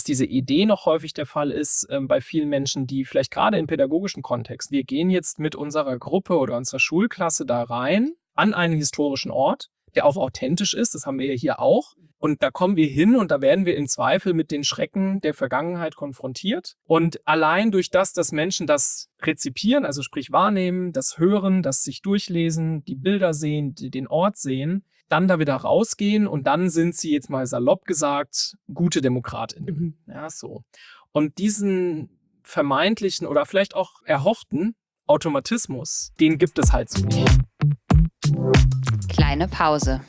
diese Idee noch häufig der Fall ist, bei vielen Menschen, die vielleicht gerade im pädagogischen Kontext, wir gehen jetzt mit unserer Gruppe oder unserer Schulklasse da rein an einen historischen Ort, der auch authentisch ist, das haben wir ja hier auch. Und da kommen wir hin und da werden wir im Zweifel mit den Schrecken der Vergangenheit konfrontiert. Und allein durch das, dass Menschen das rezipieren, also sprich wahrnehmen, das hören, das sich durchlesen, die Bilder sehen, den Ort sehen, dann da wieder rausgehen und dann sind sie jetzt mal salopp gesagt gute DemokratInnen. Ja, so. Und diesen vermeintlichen oder vielleicht auch erhofften Automatismus, den gibt es halt so nicht. Kleine Pause.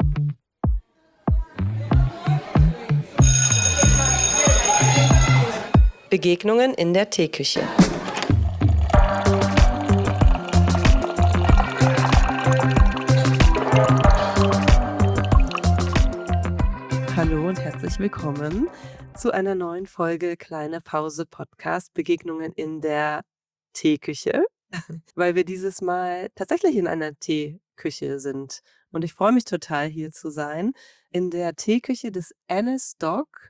Begegnungen in der Teeküche. Hallo und herzlich willkommen zu einer neuen Folge Kleine Pause Podcast Begegnungen in der Teeküche, weil wir dieses Mal tatsächlich in einer Teeküche sind. Und ich freue mich total, hier zu sein, in der Teeküche des Anne's Dog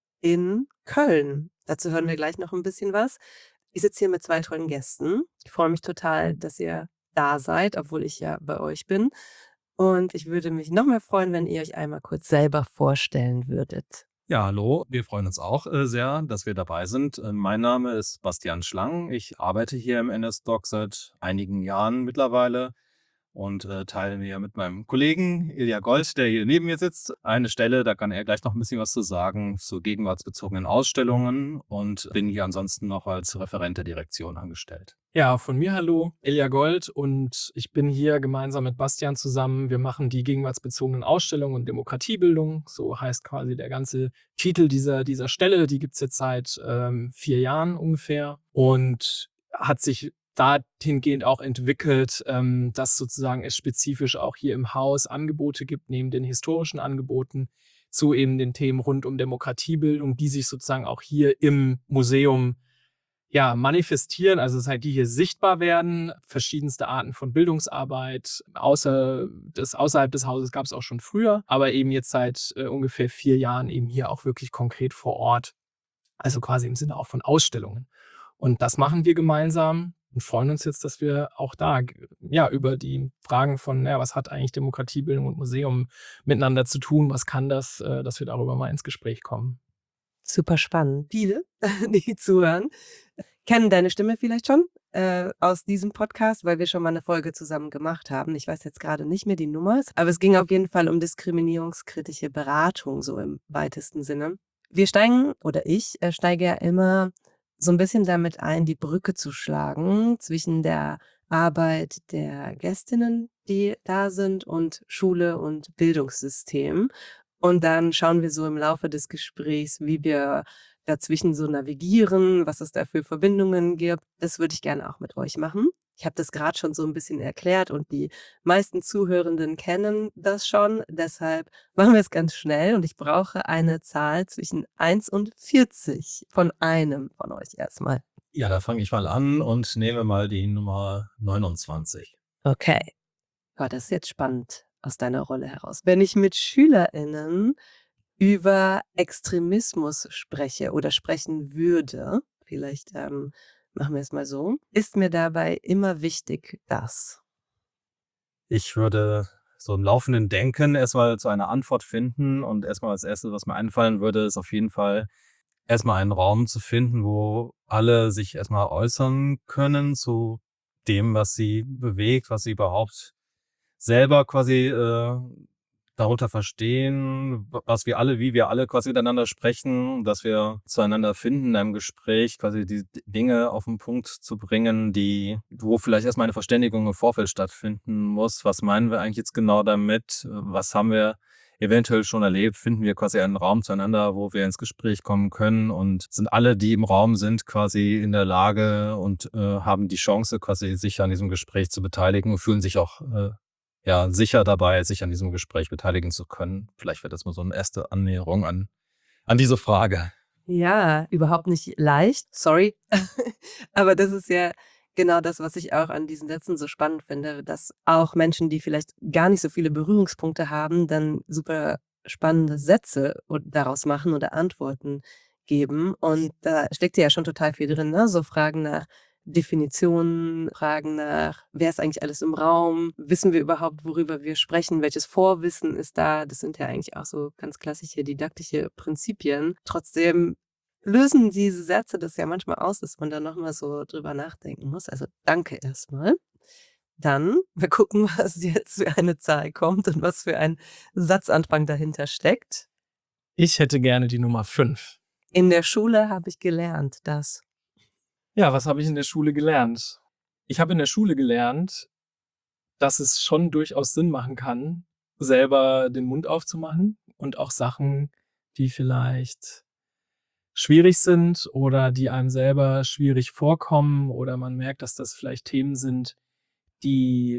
in Köln. Dazu hören wir gleich noch ein bisschen was. Ich sitze hier mit 2 tollen Gästen. Ich freue mich total, dass ihr da seid, obwohl ich ja bei euch bin. Und ich würde mich noch mehr freuen, wenn ihr euch einmal kurz selber vorstellen würdet. Ja, hallo. Wir freuen uns auch sehr, dass wir dabei sind. Mein Name ist Bastian Schlang. Ich arbeite hier im NS-Doc seit einigen Jahren mittlerweile und teile mir mit meinem Kollegen Ilja Gold, der hier neben mir sitzt, eine Stelle. Da kann er gleich noch ein bisschen was zu sagen zu gegenwartsbezogenen Ausstellungen und bin hier ansonsten noch als Referent der Direktion angestellt. Ja, von mir hallo, Ilja Gold, und ich bin hier gemeinsam mit Bastian zusammen. Wir machen die gegenwartsbezogenen Ausstellungen und Demokratiebildung. So heißt quasi der ganze Titel dieser Stelle. Die gibt's jetzt seit 4 Jahren ungefähr und hat sich dahingehend auch entwickelt, dass sozusagen es spezifisch auch hier im Haus Angebote gibt, neben den historischen Angeboten, zu eben den Themen rund um Demokratiebildung, die sich sozusagen auch hier im Museum manifestieren, also das heißt, die hier sichtbar werden, verschiedenste Arten von Bildungsarbeit. Außerhalb des Hauses gab es auch schon früher, aber eben jetzt seit ungefähr 4 Jahren eben hier auch wirklich konkret vor Ort, also quasi im Sinne auch von Ausstellungen. Und das machen wir gemeinsam und freuen uns jetzt, dass wir auch da über die Fragen von, was hat eigentlich Demokratiebildung und Museum miteinander zu tun, was kann das, dass wir darüber mal ins Gespräch kommen. Super spannend. Viele, die zuhören, kennen deine Stimme vielleicht schon aus diesem Podcast, weil wir schon mal eine Folge zusammen gemacht haben. Ich weiß jetzt gerade nicht mehr die Nummer, aber es ging auf jeden Fall um diskriminierungskritische Beratung, so im weitesten Sinne. Ich steige ja immer so ein bisschen damit ein, die Brücke zu schlagen zwischen der Arbeit der Gästinnen, die da sind, und Schule und Bildungssystem. Und dann schauen wir so im Laufe des Gesprächs, wie wir dazwischen so navigieren, was es da für Verbindungen gibt. Das würde ich gerne auch mit euch machen. Ich habe das gerade schon so ein bisschen erklärt und die meisten Zuhörenden kennen das schon. Deshalb machen wir es ganz schnell und ich brauche eine Zahl zwischen 1 und 40 von einem von euch erstmal. Ja, da fange ich mal an und nehme mal die Nummer 29. Okay. Ja, das ist jetzt spannend aus deiner Rolle heraus. Wenn ich mit SchülerInnen über Extremismus spreche oder sprechen würde, vielleicht machen wir es mal so, ist mir dabei immer wichtig, dass Ich würde so im laufenden Denken erstmal zu einer Antwort finden und erstmal als erstes, was mir einfallen würde, ist auf jeden Fall erstmal einen Raum zu finden, wo alle sich erstmal äußern können zu dem, was sie bewegt, was sie überhaupt selber quasi darunter verstehen, wie wir alle quasi miteinander sprechen, dass wir zueinander finden in einem Gespräch, quasi die Dinge auf den Punkt zu bringen, wo vielleicht erstmal eine Verständigung im Vorfeld stattfinden muss. Was meinen wir eigentlich jetzt genau damit? Was haben wir eventuell schon erlebt? Finden wir quasi einen Raum zueinander, wo wir ins Gespräch kommen können, und sind alle, die im Raum sind, quasi in der Lage und haben die Chance, quasi sich an diesem Gespräch zu beteiligen und fühlen sich auch sicher dabei, sich an diesem Gespräch beteiligen zu können. Vielleicht wäre das mal so eine erste Annäherung an diese Frage. Ja, überhaupt nicht leicht, sorry. Aber das ist ja genau das, was ich auch an diesen Sätzen so spannend finde, dass auch Menschen, die vielleicht gar nicht so viele Berührungspunkte haben, dann super spannende Sätze daraus machen oder Antworten geben. Und da steckt ja schon total viel drin, ne? So Fragen nach Definitionen, Fragen nach, wer ist eigentlich alles im Raum? Wissen wir überhaupt, worüber wir sprechen? Welches Vorwissen ist da? Das sind ja eigentlich auch so ganz klassische didaktische Prinzipien. Trotzdem lösen diese Sätze das ja manchmal aus, dass man da nochmal so drüber nachdenken muss. Also danke erstmal. Dann, wir gucken, was jetzt für eine Zahl kommt und was für ein Satzanfang dahinter steckt. Ich hätte gerne die Nummer 5. In der Schule habe ich gelernt, dass. Ja, was habe ich in der Schule gelernt? Ich habe in der Schule gelernt, dass es schon durchaus Sinn machen kann, selber den Mund aufzumachen und auch Sachen, die vielleicht schwierig sind oder die einem selber schwierig vorkommen oder man merkt, dass das vielleicht Themen sind, die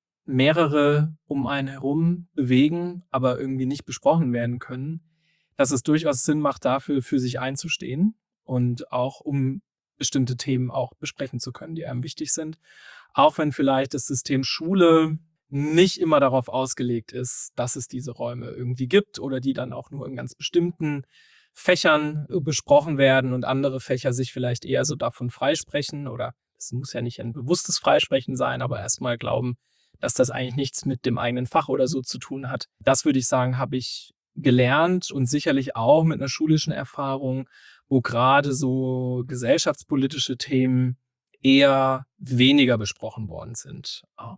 mehrere um einen herum bewegen, aber irgendwie nicht besprochen werden können, dass es durchaus Sinn macht, dafür für sich einzustehen und auch um bestimmte Themen auch besprechen zu können, die einem wichtig sind. Auch wenn vielleicht das System Schule nicht immer darauf ausgelegt ist, dass es diese Räume irgendwie gibt oder die dann auch nur in ganz bestimmten Fächern besprochen werden und andere Fächer sich vielleicht eher so davon freisprechen oder es muss ja nicht ein bewusstes Freisprechen sein, aber erstmal glauben, dass das eigentlich nichts mit dem eigenen Fach oder so zu tun hat. Das würde ich sagen, habe ich gelernt und sicherlich auch mit einer schulischen Erfahrung, wo gerade so gesellschaftspolitische Themen eher weniger besprochen worden sind,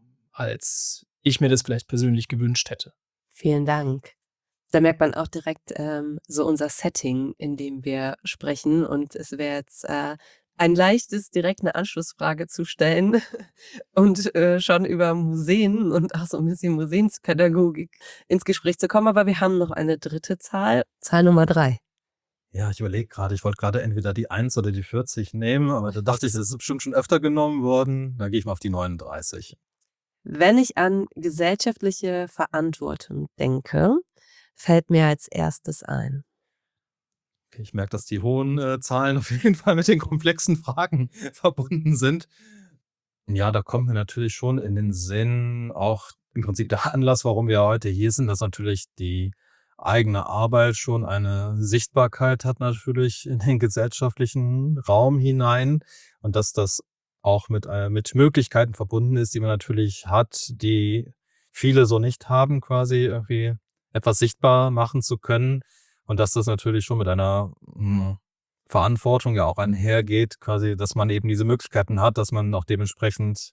als ich mir das vielleicht persönlich gewünscht hätte. Vielen Dank. Da merkt man auch direkt so unser Setting, in dem wir sprechen. Und es wäre jetzt ein leichtes, direkt eine Anschlussfrage zu stellen und schon über Museen und auch so ein bisschen Museumspädagogik ins Gespräch zu kommen. Aber wir haben noch eine dritte Zahl, Zahl Nummer 3. Ja, ich überlege gerade, ich wollte gerade entweder die 1 oder die 40 nehmen, aber da dachte ich, das ist bestimmt schon öfter genommen worden. Da gehe ich mal auf die 39. Wenn ich an gesellschaftliche Verantwortung denke, fällt mir als erstes ein. Okay, ich merke, dass die hohen Zahlen auf jeden Fall mit den komplexen Fragen verbunden sind. Ja, da kommt mir natürlich schon in den Sinn auch im Prinzip der Anlass, warum wir heute hier sind, dass natürlich die eigene Arbeit schon eine Sichtbarkeit hat natürlich in den gesellschaftlichen Raum hinein und dass das auch mit Möglichkeiten verbunden ist, die man natürlich hat, die viele so nicht haben, quasi irgendwie etwas sichtbar machen zu können und dass das natürlich schon mit einer Verantwortung ja auch einhergeht, quasi, dass man eben diese Möglichkeiten hat, dass man auch dementsprechend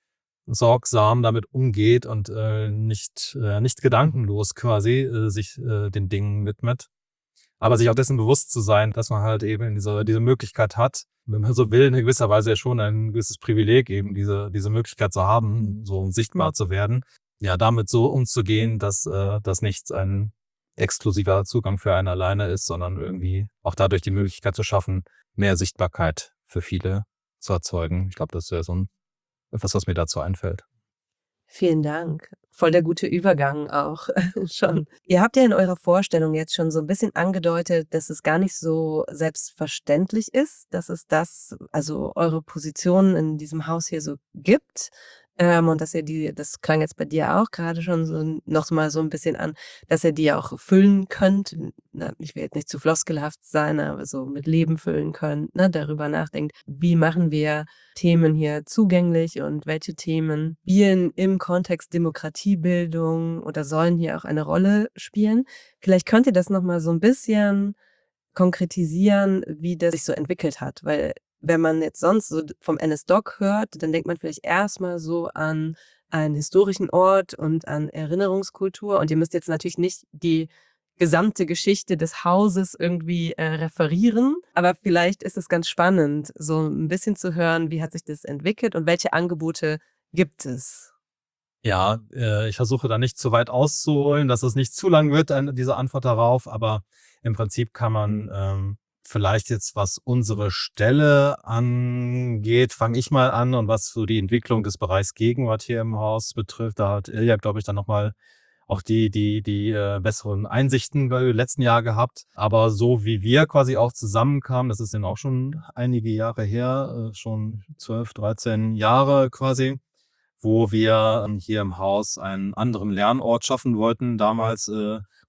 sorgsam damit umgeht und nicht gedankenlos quasi sich den Dingen widmet. Aber sich auch dessen bewusst zu sein, dass man halt eben diese Möglichkeit hat, wenn man so will, in gewisser Weise ja schon ein gewisses Privileg, eben diese Möglichkeit zu haben, so sichtbar zu werden. Ja, damit so umzugehen, dass das nicht ein exklusiver Zugang für einen alleine ist, sondern irgendwie auch dadurch die Möglichkeit zu schaffen, mehr Sichtbarkeit für viele zu erzeugen. Ich glaube, das ist ja so etwas, was mir dazu einfällt. Vielen Dank. Voll der gute Übergang auch schon. Ihr habt ja in eurer Vorstellung jetzt schon so ein bisschen angedeutet, dass es gar nicht so selbstverständlich ist, dass es also eure Position in diesem Haus hier so gibt. Und dass ihr das klang jetzt bei dir auch gerade schon so noch mal so ein bisschen an, dass ihr die auch füllen könnt. Ich will jetzt nicht zu floskelhaft sein, aber so mit Leben füllen könnt, ne? Darüber nachdenkt, wie machen wir Themen hier zugänglich und welche Themen spielen im Kontext Demokratiebildung oder sollen hier auch eine Rolle spielen. Vielleicht könnt ihr das noch mal so ein bisschen konkretisieren, wie das sich so entwickelt hat, weil wenn man jetzt sonst so vom NS-Doc hört, dann denkt man vielleicht erstmal so an einen historischen Ort und an Erinnerungskultur. Und ihr müsst jetzt natürlich nicht die gesamte Geschichte des Hauses irgendwie referieren, aber vielleicht ist es ganz spannend, so ein bisschen zu hören, wie hat sich das entwickelt und welche Angebote gibt es? Ja, ich versuche da nicht zu weit auszuholen, dass es nicht zu lang wird, diese Antwort darauf, aber im Prinzip kann man vielleicht jetzt, was unsere Stelle angeht, fange ich mal an und was so die Entwicklung des Bereichs Gegenwart hier im Haus betrifft, da hat Ilja, glaube ich, dann nochmal auch die besseren Einsichten im letzten Jahr gehabt. Aber so wie wir quasi auch zusammenkamen, das ist dann auch schon einige Jahre her, schon 12, 13 Jahre quasi, wo wir hier im Haus einen anderen Lernort schaffen wollten, damals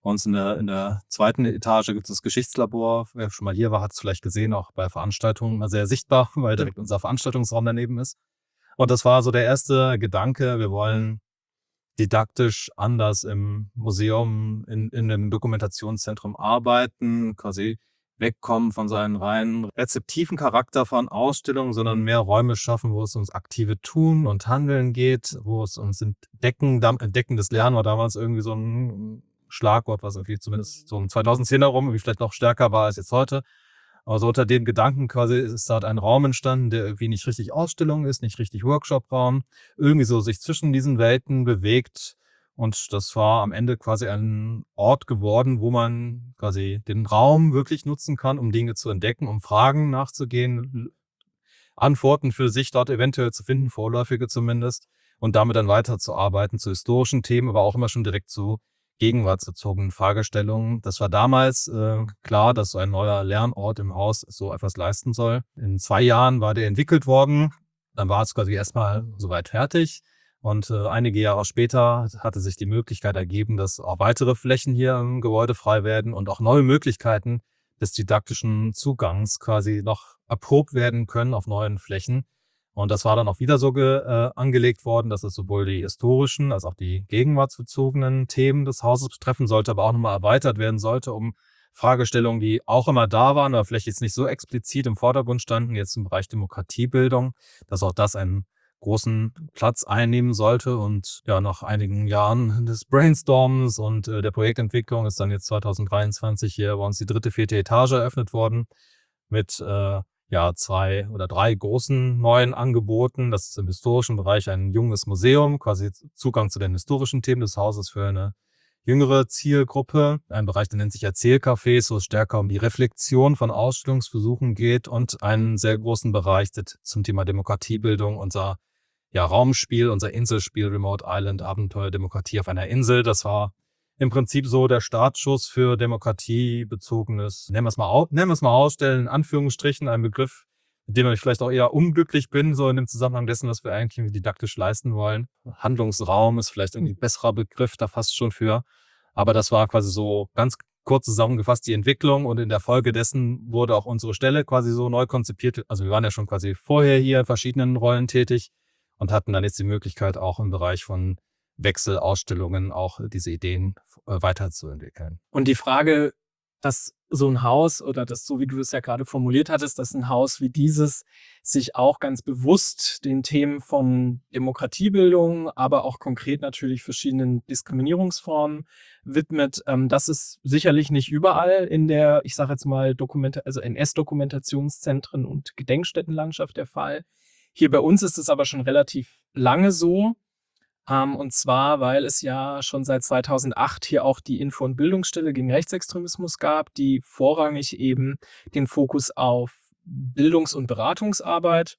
Bei uns in der zweiten Etage gibt es das Geschichtslabor. Wer schon mal hier war, hat es vielleicht gesehen, auch bei Veranstaltungen immer sehr sichtbar, weil direkt unser Veranstaltungsraum daneben ist. Und das war so der erste Gedanke, wir wollen didaktisch anders im Museum, in einem Dokumentationszentrum arbeiten, quasi wegkommen von seinem rein rezeptiven Charakter von Ausstellungen, sondern mehr Räume schaffen, wo es ums aktive Tun und Handeln geht, wo es ums Entdeckendes Lernen war damals irgendwie so ein Schlagwort, was irgendwie zumindest so um 2010 herum, wie vielleicht noch stärker war als jetzt heute. Aber so unter dem Gedanken quasi ist da ein Raum entstanden, der irgendwie nicht richtig Ausstellung ist, nicht richtig Workshop-Raum, irgendwie so sich zwischen diesen Welten bewegt. Und das war am Ende quasi ein Ort geworden, wo man quasi den Raum wirklich nutzen kann, um Dinge zu entdecken, um Fragen nachzugehen, Antworten für sich dort eventuell zu finden, vorläufige zumindest, und damit dann weiterzuarbeiten zu historischen Themen, aber auch immer schon direkt zu gegenwartsbezogenen Fragestellungen. Das war damals klar, dass so ein neuer Lernort im Haus so etwas leisten soll. In 2 Jahren war der entwickelt worden. Dann war es quasi erstmal soweit fertig. Und einige Jahre später hatte sich die Möglichkeit ergeben, dass auch weitere Flächen hier im Gebäude frei werden und auch neue Möglichkeiten des didaktischen Zugangs quasi noch erprobt werden können auf neuen Flächen. Und das war dann auch wieder so angelegt worden, dass es sowohl die historischen als auch die gegenwartsbezogenen Themen des Hauses betreffen sollte, aber auch nochmal erweitert werden sollte, um Fragestellungen, die auch immer da waren, aber vielleicht jetzt nicht so explizit im Vordergrund standen, jetzt im Bereich Demokratiebildung, dass auch das einen großen Platz einnehmen sollte. Und ja, nach einigen Jahren des Brainstormens und der Projektentwicklung ist dann jetzt 2023 hier bei uns die 3., 4. Etage eröffnet worden mit 2 oder 3 großen neuen Angeboten. Das ist im historischen Bereich ein junges Museum, quasi Zugang zu den historischen Themen des Hauses für eine jüngere Zielgruppe. Ein Bereich, der nennt sich Erzählcafés, wo es stärker um die Reflexion von Ausstellungsbesuchen geht, und einen sehr großen Bereich zum Thema Demokratiebildung, unser Raumspiel, unser Inselspiel Remote Island, Abenteuer Demokratie auf einer Insel. Das war im Prinzip so der Startschuss für demokratiebezogenes, nennen wir es mal Ausstellen, in Anführungsstrichen, ein Begriff, mit dem ich vielleicht auch eher unglücklich bin, so in dem Zusammenhang dessen, was wir eigentlich didaktisch leisten wollen. Handlungsraum ist vielleicht irgendwie ein besserer Begriff da fast schon für. Aber das war quasi so ganz kurz zusammengefasst die Entwicklung, und in der Folge dessen wurde auch unsere Stelle quasi so neu konzipiert. Also wir waren ja schon quasi vorher hier in verschiedenen Rollen tätig und hatten dann jetzt die Möglichkeit, auch im Bereich von Wechselausstellungen auch diese Ideen weiterzuentwickeln. Und die Frage, dass so ein Haus oder das, so wie du es ja gerade formuliert hattest, dass ein Haus wie dieses sich auch ganz bewusst den Themen von Demokratiebildung, aber auch konkret natürlich verschiedenen Diskriminierungsformen widmet, das ist sicherlich nicht überall in der, ich sage jetzt mal, NS-Dokumentationszentren und Gedenkstättenlandschaft der Fall. Hier bei uns ist es aber schon relativ lange so. Und zwar, weil es ja schon seit 2008 hier auch die Info- und Bildungsstelle gegen Rechtsextremismus gab, die vorrangig eben den Fokus auf Bildungs- und Beratungsarbeit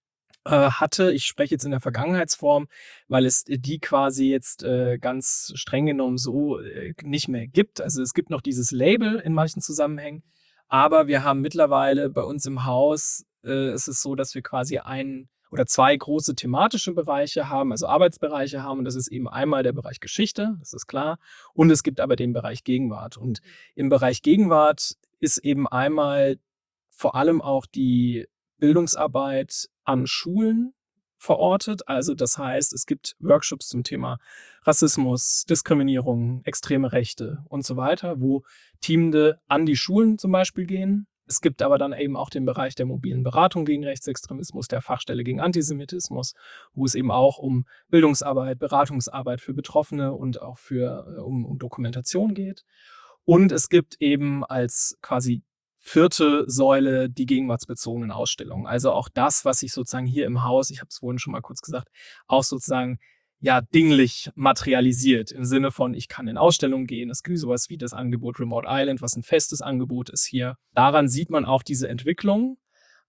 hatte. Ich spreche jetzt in der Vergangenheitsform, weil es die quasi jetzt ganz streng genommen so nicht mehr gibt. Also es gibt noch dieses Label in manchen Zusammenhängen, aber wir haben mittlerweile bei uns im Haus, es ist so, dass wir quasi 1 oder 2 große thematische Bereiche haben, also Arbeitsbereiche haben. Und das ist eben einmal der Bereich Geschichte, das ist klar. Und es gibt aber den Bereich Gegenwart. Und im Bereich Gegenwart ist eben einmal vor allem auch die Bildungsarbeit an Schulen verortet. Also das heißt, es gibt Workshops zum Thema Rassismus, Diskriminierung, extreme Rechte und so weiter, wo Teamende an die Schulen zum Beispiel gehen. Es gibt aber dann eben auch den Bereich der mobilen Beratung gegen Rechtsextremismus, der Fachstelle gegen Antisemitismus, wo es eben auch um Bildungsarbeit, Beratungsarbeit für Betroffene und auch um Dokumentation geht. Und es gibt eben als quasi 4. Säule die gegenwartsbezogenen Ausstellungen. Also auch das, was sich sozusagen hier im Haus, ich habe es vorhin schon mal kurz gesagt, auch sozusagen dinglich materialisiert, im Sinne von, ich kann in Ausstellungen gehen. Es gibt sowas wie das Angebot Remote Island, was ein festes Angebot ist hier. Daran sieht man auch diese Entwicklung.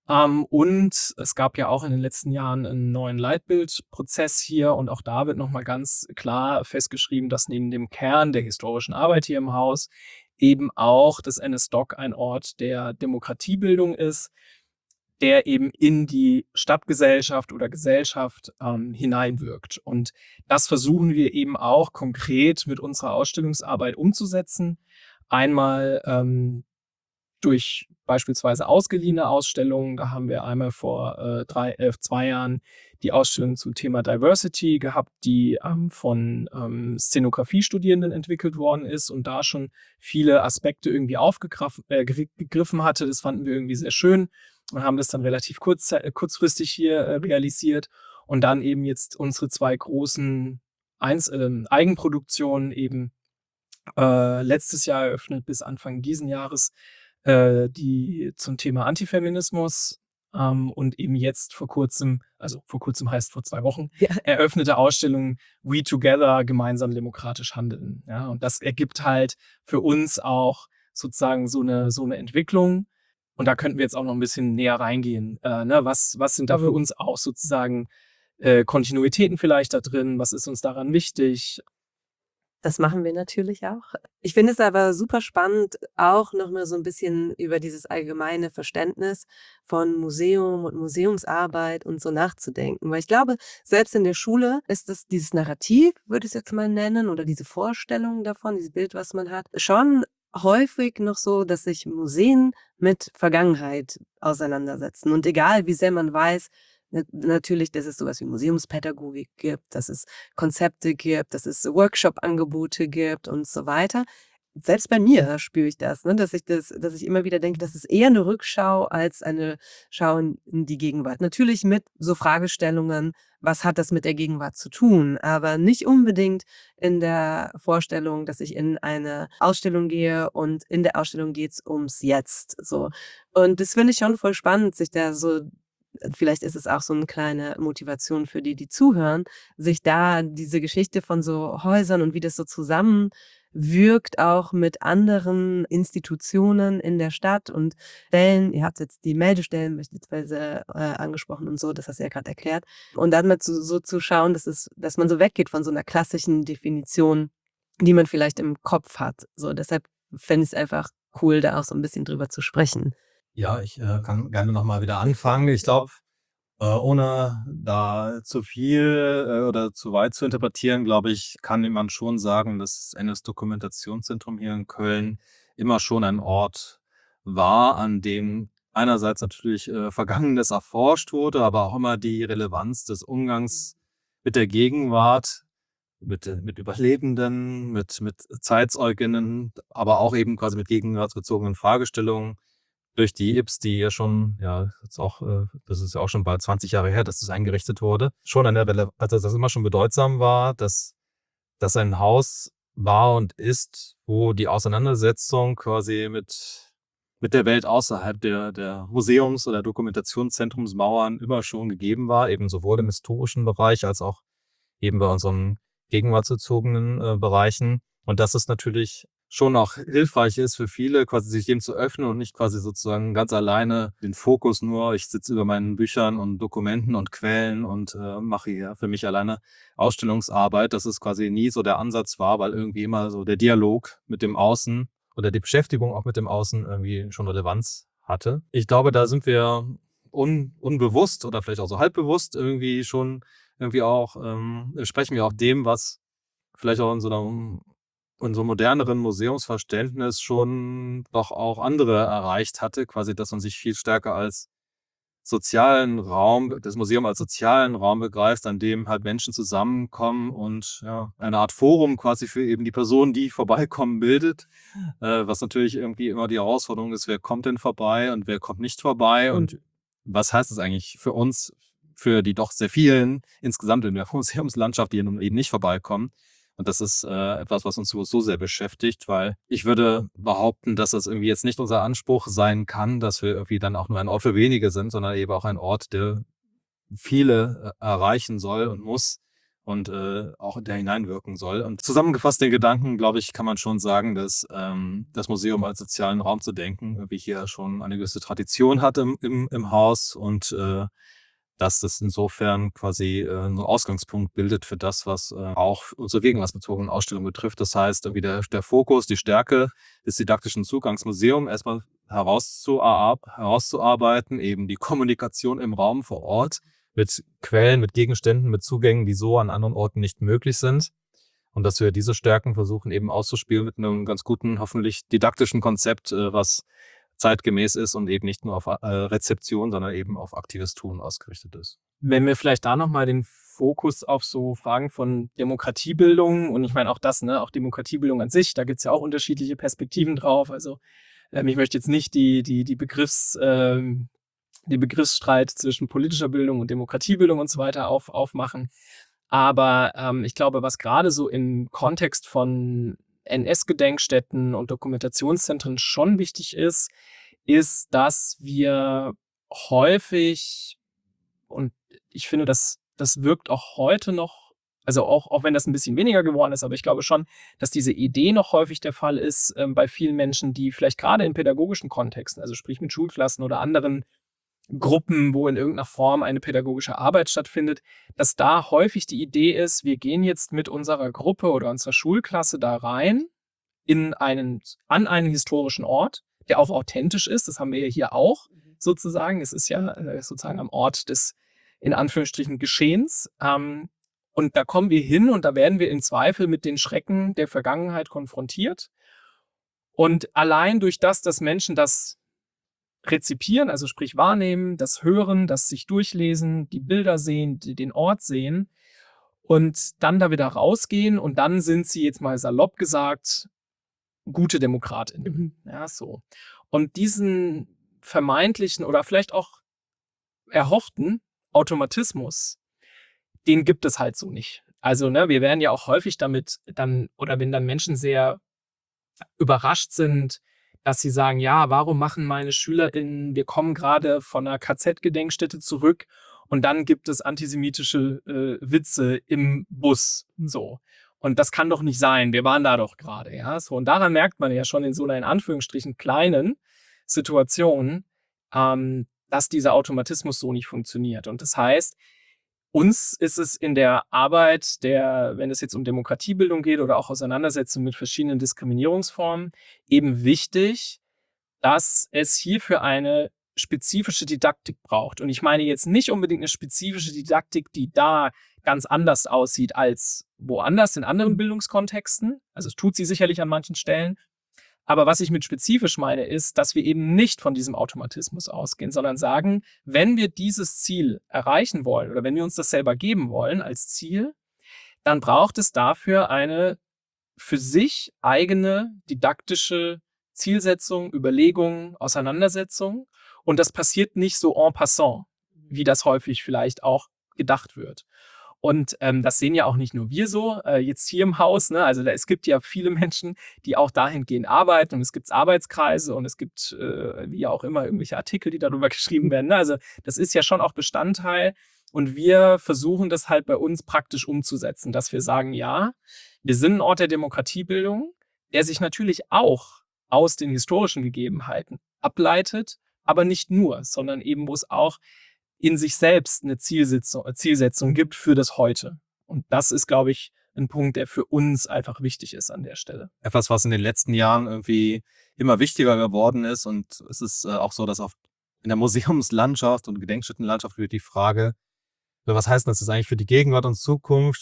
Und es gab ja auch in den letzten Jahren einen neuen Leitbildprozess hier, und auch da wird nochmal ganz klar festgeschrieben, dass neben dem Kern der historischen Arbeit hier im Haus eben auch das NS-Doc ein Ort der Demokratiebildung ist, der eben in die Stadtgesellschaft oder Gesellschaft hineinwirkt. Und das versuchen wir eben auch konkret mit unserer Ausstellungsarbeit umzusetzen. Einmal durch beispielsweise ausgeliehene Ausstellungen. Da haben wir einmal vor 2 Jahren die Ausstellung zum Thema Diversity gehabt, die von Szenografiestudierenden entwickelt worden ist und da schon viele Aspekte irgendwie gegriffen hatte. Das fanden wir irgendwie sehr schön und haben das dann relativ kurzfristig hier realisiert. Und dann eben jetzt unsere 2 großen Eigenproduktionen eben letztes Jahr eröffnet bis Anfang diesen Jahres, die zum Thema Antifeminismus und eben jetzt vor kurzem heißt vor 2 Wochen, Ja. eröffnete Ausstellung We Together, gemeinsam demokratisch handeln. Ja, und das ergibt halt für uns auch sozusagen so eine Entwicklung. Und da könnten wir jetzt auch noch ein bisschen näher reingehen. Was sind da für uns auch sozusagen Kontinuitäten vielleicht da drin? Was ist uns daran wichtig? Das machen wir natürlich auch. Ich finde es aber super spannend, auch noch mal so ein bisschen über dieses allgemeine Verständnis von Museum und Museumsarbeit und so nachzudenken. Weil ich glaube, selbst in der Schule ist das dieses Narrativ, würde ich es jetzt mal nennen, oder diese Vorstellung davon, dieses Bild, was man hat, schon häufig noch so, dass sich Museen mit Vergangenheit auseinandersetzen. Und egal, wie sehr man weiß, natürlich, dass es sowas wie Museumspädagogik gibt, dass es Konzepte gibt, dass es Workshop-Angebote gibt und so weiter. Selbst bei mir spüre ich das, ne, dass ich immer wieder denke, das ist eher eine Rückschau als eine Schau in die Gegenwart. Natürlich mit so Fragestellungen, was hat das mit der Gegenwart zu tun, aber nicht unbedingt in der Vorstellung, dass ich in eine Ausstellung gehe und in der Ausstellung geht's ums Jetzt, so. Und das finde ich schon voll spannend, sich da so vielleicht ist es auch so eine kleine Motivation für die zuhören, sich da diese Geschichte von so Häusern und wie das so zusammenwirkt auch mit anderen Institutionen in der Stadt und Stellen. Ihr habt jetzt die Meldestellen beispielsweise angesprochen und so, das hast du ja gerade erklärt. Und dann mal so zu schauen, dass man so weggeht von so einer klassischen Definition, die man vielleicht im Kopf hat. So, deshalb fände ich es einfach cool, da auch so ein bisschen drüber zu sprechen. Ja, ich kann gerne nochmal wieder anfangen. Ich glaube, ohne da zu viel oder zu weit zu interpretieren, glaube ich, kann man schon sagen, dass das NS-Dokumentationszentrum hier in Köln immer schon ein Ort war, an dem einerseits natürlich Vergangenes erforscht wurde, aber auch immer die Relevanz des Umgangs mit der Gegenwart, mit Überlebenden, mit Zeitzeuginnen, aber auch eben quasi mit gegenwartsbezogenen Fragestellungen durch die Ips, die ja schon, ja, jetzt auch, das ist ja auch schon bald 20 Jahre her, dass das eingerichtet wurde, schon also das immer schon bedeutsam war, dass das ein Haus war und ist, wo die Auseinandersetzung quasi mit der Welt außerhalb der Museums- oder Dokumentationszentrumsmauern immer schon gegeben war, eben sowohl im historischen Bereich als auch eben bei unseren gegenwartsbezogenen Bereichen. Und dass es natürlich schon auch hilfreich ist für viele, quasi sich dem zu öffnen und nicht quasi sozusagen ganz alleine den Fokus nur, ich sitze über meinen Büchern und Dokumenten und Quellen und mache hier für mich alleine Ausstellungsarbeit, dass es quasi nie so der Ansatz war, weil irgendwie immer so der Dialog mit dem Außen oder die Beschäftigung auch mit dem Außen irgendwie schon Relevanz hatte. Ich glaube, da sind wir unbewusst oder vielleicht auch so halbbewusst irgendwie schon irgendwie auch, sprechen wir auch dem, was vielleicht auch in so einem moderneren Museumsverständnis schon doch auch andere erreicht hatte, quasi, dass man sich viel stärker als sozialen Raum, das Museum als sozialen Raum begreift, an dem halt Menschen zusammenkommen und ja, eine Art Forum quasi für eben die Personen, die vorbeikommen, bildet. Was natürlich irgendwie immer die Herausforderung ist, wer kommt denn vorbei und wer kommt nicht vorbei und was heißt das eigentlich für uns, für die doch sehr vielen insgesamt in der Museumslandschaft, die nun eben nicht vorbeikommen. Und das ist etwas, was uns so sehr beschäftigt, weil ich würde behaupten, dass das irgendwie jetzt nicht unser Anspruch sein kann, dass wir irgendwie dann auch nur ein Ort für wenige sind, sondern eben auch ein Ort, der viele erreichen soll und muss und auch der hineinwirken soll. Und zusammengefasst den Gedanken, glaube ich, kann man schon sagen, dass das Museum als sozialen Raum zu denken irgendwie hier schon eine gewisse Tradition hat im Haus und dass das insofern quasi einen Ausgangspunkt bildet für das, was auch unsere gegenwartsbezogene Ausstellung betrifft. Das heißt, irgendwie der Fokus, die Stärke des didaktischen Zugangs Museum erstmal herauszuarbeiten, eben die Kommunikation im Raum vor Ort mit Quellen, mit Gegenständen, mit Zugängen, die so an anderen Orten nicht möglich sind. Und dass wir diese Stärken versuchen eben auszuspielen mit einem ganz guten, hoffentlich didaktischen Konzept, was zeitgemäß ist und eben nicht nur auf Rezeption, sondern eben auf aktives Tun ausgerichtet ist. Wenn wir vielleicht da nochmal den Fokus auf so Fragen von Demokratiebildung und ich meine auch das, ne, auch Demokratiebildung an sich, da gibt es ja auch unterschiedliche Perspektiven drauf. Also ich möchte jetzt nicht die Begriffsstreit zwischen politischer Bildung und Demokratiebildung und so weiter aufmachen. Aber ich glaube, was gerade so im Kontext von NS-Gedenkstätten und Dokumentationszentren schon wichtig ist, dass wir häufig, und ich finde, das wirkt auch heute noch, also auch wenn das ein bisschen weniger geworden ist, aber ich glaube schon, dass diese Idee noch häufig der Fall ist bei vielen Menschen, die vielleicht gerade in pädagogischen Kontexten, also sprich mit Schulklassen oder anderen Gruppen, wo in irgendeiner Form eine pädagogische Arbeit stattfindet, dass da häufig die Idee ist, wir gehen jetzt mit unserer Gruppe oder unserer Schulklasse da rein an einen historischen Ort, der auch authentisch ist. Das haben wir ja hier auch sozusagen. Es ist ja sozusagen am Ort des, in Anführungsstrichen, Geschehens. Und da kommen wir hin und da werden wir im Zweifel mit den Schrecken der Vergangenheit konfrontiert. Und allein durch das, dass Menschen das rezipieren, also sprich wahrnehmen, das hören, das sich durchlesen, die Bilder sehen, den Ort sehen und dann da wieder rausgehen und dann sind sie, jetzt mal salopp gesagt, gute DemokratInnen. Ja, so. Und diesen vermeintlichen oder vielleicht auch erhofften Automatismus, den gibt es halt so nicht. Also, ne, wir werden ja auch häufig damit dann, oder wenn dann Menschen sehr überrascht sind, dass sie sagen, ja, warum machen meine SchülerInnen, wir kommen gerade von einer KZ-Gedenkstätte zurück und dann gibt es antisemitische Witze im Bus. So. Und das kann doch nicht sein, wir waren da doch gerade. Ja? So, und daran merkt man ja schon in so einer in Anführungsstrichen kleinen Situation, dass dieser Automatismus so nicht funktioniert. Und das heißt, uns ist es in der Arbeit, wenn es jetzt um Demokratiebildung geht oder auch Auseinandersetzung mit verschiedenen Diskriminierungsformen, eben wichtig, dass es hierfür eine spezifische Didaktik braucht. Und ich meine jetzt nicht unbedingt eine spezifische Didaktik, die da ganz anders aussieht als woanders in anderen Bildungskontexten. Also es tut sie sicherlich an manchen Stellen. Aber was ich mit spezifisch meine, ist, dass wir eben nicht von diesem Automatismus ausgehen, sondern sagen, wenn wir dieses Ziel erreichen wollen oder wenn wir uns das selber geben wollen als Ziel, dann braucht es dafür eine für sich eigene didaktische Zielsetzung, Überlegung, Auseinandersetzung. Und das passiert nicht so en passant, wie das häufig vielleicht auch gedacht wird. Und das sehen ja auch nicht nur wir so, jetzt hier im Haus. Ne? Also es gibt ja viele Menschen, die auch dahingehend arbeiten und es gibt Arbeitskreise und es gibt, wie auch immer, irgendwelche Artikel, die darüber geschrieben werden. Ne? Also das ist ja schon auch Bestandteil und wir versuchen das halt bei uns praktisch umzusetzen, dass wir sagen, ja, wir sind ein Ort der Demokratiebildung, der sich natürlich auch aus den historischen Gegebenheiten ableitet, aber nicht nur, sondern eben, wo es auch in sich selbst eine Zielsetzung gibt für das Heute. Und das ist, glaube ich, ein Punkt, der für uns einfach wichtig ist an der Stelle. Etwas, was in den letzten Jahren irgendwie immer wichtiger geworden ist. Und es ist auch so, dass in der Museumslandschaft und Gedenkstättenlandschaft wird die Frage, was heißt das eigentlich für die Gegenwart und Zukunft,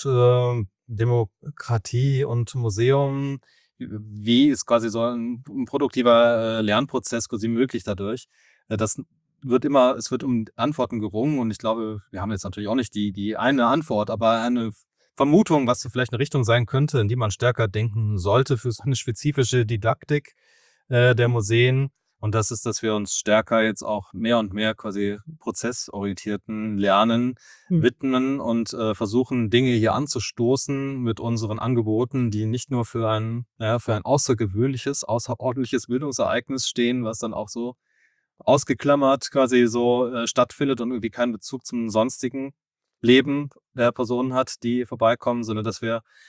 Demokratie und Museum? Wie ist quasi so ein produktiver Lernprozess quasi möglich dadurch? Es wird um Antworten gerungen und ich glaube, wir haben jetzt natürlich auch nicht die eine Antwort, aber eine Vermutung, was so vielleicht eine Richtung sein könnte, in die man stärker denken sollte für so eine spezifische Didaktik der Museen. Und das ist, dass wir uns stärker jetzt auch mehr und mehr quasi prozessorientierten Lernen widmen und versuchen, Dinge hier anzustoßen mit unseren Angeboten, die nicht nur für ein außergewöhnliches, außerordentliches Bildungsereignis stehen, was dann auch so ausgeklammert quasi so stattfindet und irgendwie keinen Bezug zum sonstigen Leben der Personen hat, die vorbeikommen, sondern dass wir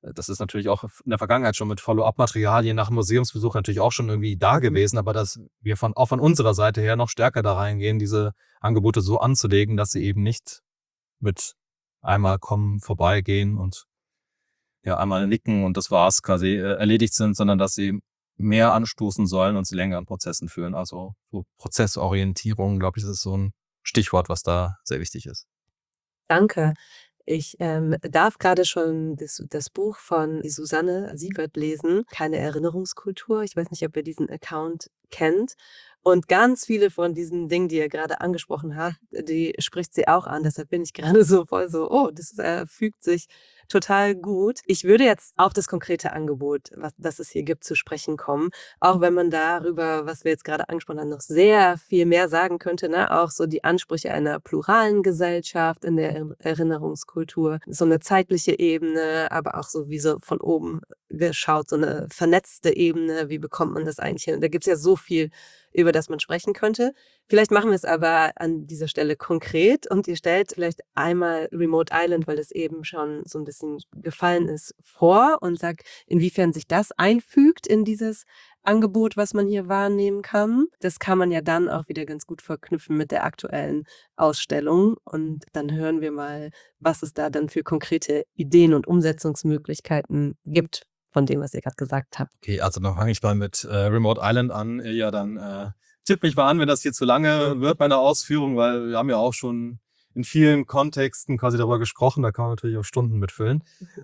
das ist natürlich auch in der Vergangenheit schon mit Follow-up-Materialien nach dem Museumsbesuch natürlich auch schon irgendwie da gewesen, aber dass wir auch von unserer Seite her noch stärker da reingehen, diese Angebote so anzulegen, dass sie eben nicht mit einmal kommen, vorbeigehen und ja, einmal nicken und das war's quasi erledigt sind, sondern dass sie mehr anstoßen sollen und sie länger an Prozessen führen. Also so Prozessorientierung, glaube ich, das ist so ein Stichwort, was da sehr wichtig ist. Danke. Ich darf gerade schon das Buch von Susanne Siebert lesen, Keine Erinnerungskultur. Ich weiß nicht, ob ihr diesen Account kennt. Und ganz viele von diesen Dingen, die ihr gerade angesprochen habt, die spricht sie auch an. Deshalb bin ich gerade so voll so, oh, das fügt sich total gut. Ich würde jetzt auf das konkrete Angebot, das es hier gibt, zu sprechen kommen. Auch wenn man darüber, was wir jetzt gerade angesprochen haben, noch sehr viel mehr sagen könnte, ne? Auch so die Ansprüche einer pluralen Gesellschaft in der Erinnerungskultur, so eine zeitliche Ebene, aber auch so wie so von oben geschaut, so eine vernetzte Ebene, wie bekommt man das eigentlich hin? Da gibt's ja so viel, über das man sprechen könnte. Vielleicht machen wir es aber an dieser Stelle konkret und ihr stellt vielleicht einmal Remote Island, weil es eben schon so ein bisschen gefallen ist, vor und sagt, inwiefern sich das einfügt in dieses Angebot, was man hier wahrnehmen kann. Das kann man ja dann auch wieder ganz gut verknüpfen mit der aktuellen Ausstellung und dann hören wir mal, was es da dann für konkrete Ideen und Umsetzungsmöglichkeiten gibt von dem, was ihr gerade gesagt habt. Okay, also dann fange ich mal mit Remote Island an. Ja, dann tipp mich mal an, wenn das hier zu lange wird, meine Ausführung, weil wir haben ja auch schon in vielen Kontexten quasi darüber gesprochen, da kann man natürlich auch Stunden mitfüllen.